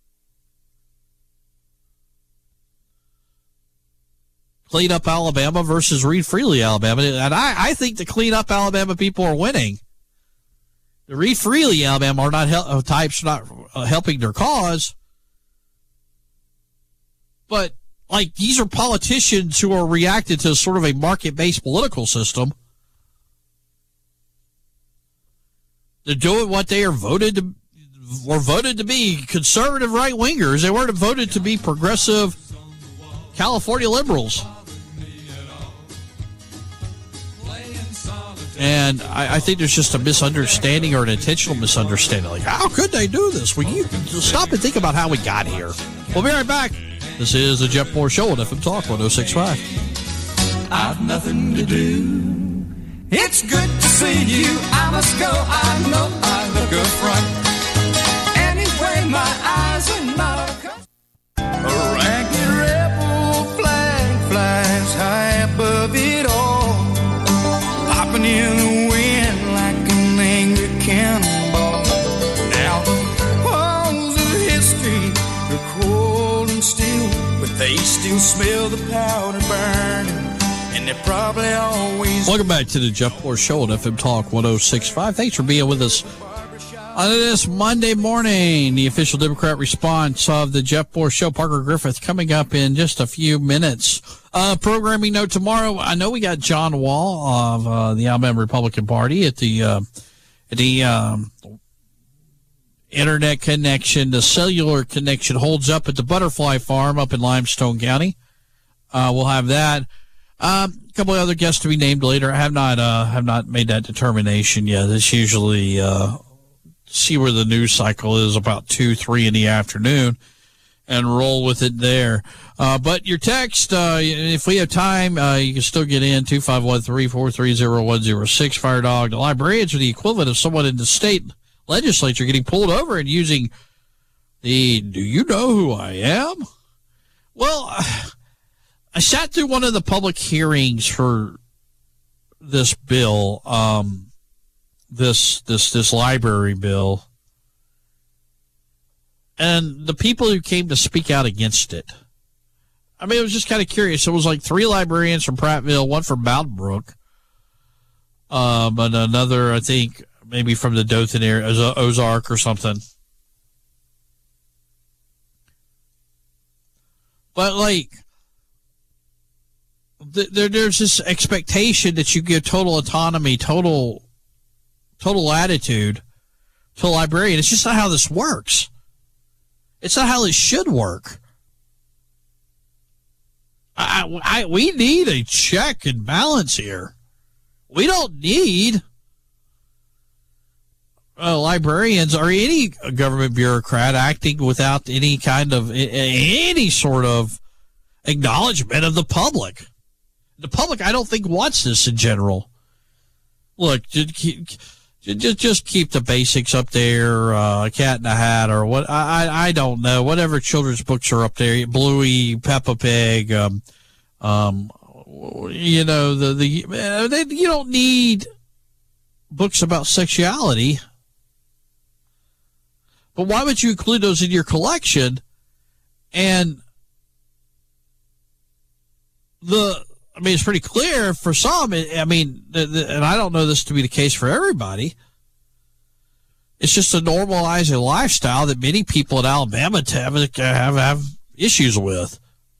Clean Up Alabama versus Read Freely Alabama. And I, I think the Clean Up Alabama people are winning. the Read Freely Alabama are not hel- types not uh, helping their cause. But, like, these are politicians who are reacting to sort of a market-based political system. They're doing what they are voted to, were voted to be conservative right-wingers. They weren't voted to be progressive California liberals. And I, I think there's just a misunderstanding or an intentional misunderstanding. Like, how could they do this? Well, you stop and think about how we got here. We'll be right back. This is the Jeff Moore Show on F M Talk one oh six point five. I've nothing to do. It's good to see you. I must go. I know I look up front. Anyway, my eyes are not accustomed. A ragged rebel flag flies high above it all, popping in the wind like an angry cannonball. Now the walls of history are cold and still, but they still smell the powder burning. And they're probably always. Welcome back to the Jeff Moore Show on F M Talk one oh six point five. Thanks for being with us on this Monday morning. The official Democrat response of the Jeff Moore Show. Parker Griffith coming up in just a few minutes. Uh, programming note tomorrow. I know we got John Wall of uh, the Alabama Republican Party at the uh, at the um, internet connection. The cellular connection holds up at the Butterfly Farm up in Limestone County. Uh, we'll have that. Um, a couple of other guests to be named later. I have not uh, have not made that determination yet. It's usually uh, see where the news cycle is about two, three in the afternoon, and roll with it there. Uh, but your text, uh, if we have time, uh, you can still get in two five one three, four three zero, one zero six. Fire Dog. The librarians are the equivalent of someone in the state legislature getting pulled over and using the "Do you know who I am?" Well. I sat through one of the public hearings for this bill, um, this this this library bill, and the people who came to speak out against it. I mean, it was just kind of curious. It was like three librarians from Prattville, one from Mountain Brook, um, and another, I think, maybe from the Dothan area, Ozark or something. But like. There, there's this expectation that you give total autonomy, total, total latitude to a librarian. It's just not how this works. It's not how it should work. I, I, we need a check and balance here. We don't need uh, librarians or any government bureaucrat acting without any kind of any sort of acknowledgement of the public. The public, I don't think, wants this in general. Look, just keep, just, just keep the basics up there, uh, Cat in a Hat, or what, I, I don't know, whatever children's books are up there, Bluey, Peppa Pig, um, um, you know, the, the, they, you don't need books about sexuality. But why would you include those in your collection? And the, I mean, it's pretty clear for some. I mean, the, the, and I don't know this to be the case for everybody. It's just a normalizing lifestyle that many people in Alabama have, have, have issues with.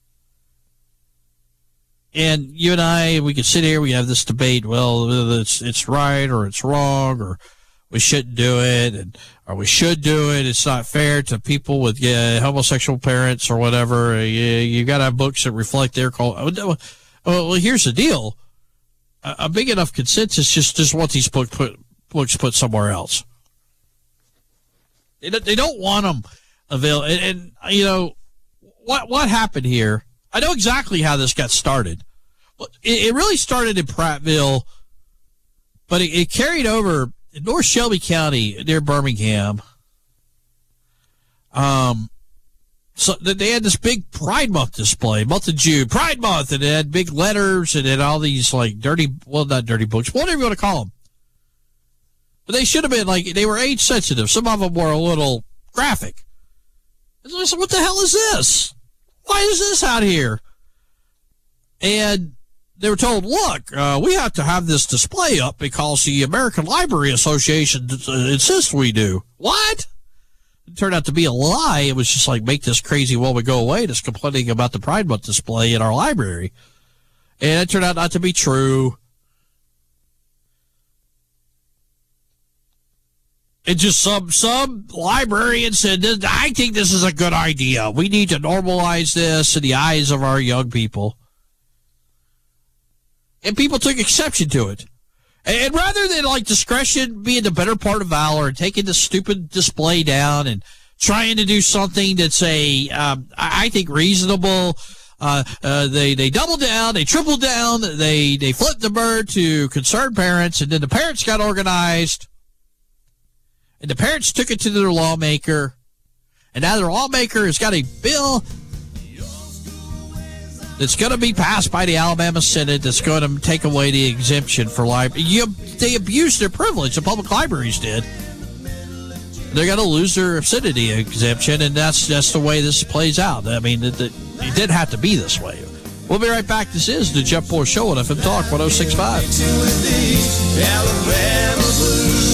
And you and I, we could sit here, we have this debate, well, it's it's right or it's wrong, or we shouldn't do it, and or we should do it. It's not fair to people with uh, homosexual parents or whatever. You, you got to have books that reflect their culture. Well, here's the deal. A, a big enough consensus just, just want these book put, books put somewhere else. They don't, they don't want them available. And, and, you know, what what happened here, I know exactly how this got started. It, it really started in Prattville, but it, it carried over in North Shelby County near Birmingham. Um, so they had this big Pride Month display, month of June, Pride Month, and it had big letters and it had all these like dirty, well, not dirty books, whatever you want to call them. But they should have been like, they were age sensitive. Some of them were a little graphic. I said, what the hell is this? Why is this out here? And they were told, look, uh, we have to have this display up because the American Library Association uh, insists we do. What? It turned out to be a lie. It was just like, make this crazy woman go away, just complaining about the Pride Month display in our library. And it turned out not to be true. It just some some librarian said, I think this is a good idea. We need to normalize this in the eyes of our young people. And people took exception to it. And rather than like discretion being the better part of valor and taking the stupid display down and trying to do something that's a, um, I think, reasonable, uh, uh, they, they doubled down, they tripled down, they, they flipped the bird to concerned parents, and then the parents got organized. And the parents took it to their lawmaker, and now their lawmaker has got a bill that's going to be passed by the Alabama Senate that's going to take away the exemption for library. They abused their privilege, the public libraries did. They're going to lose their obscenity exemption, and that's that's the way this plays out. I mean, it, it, it didn't have to be this way. We'll be right back. This is the Jeff Poor Show on F M Talk one oh six point five.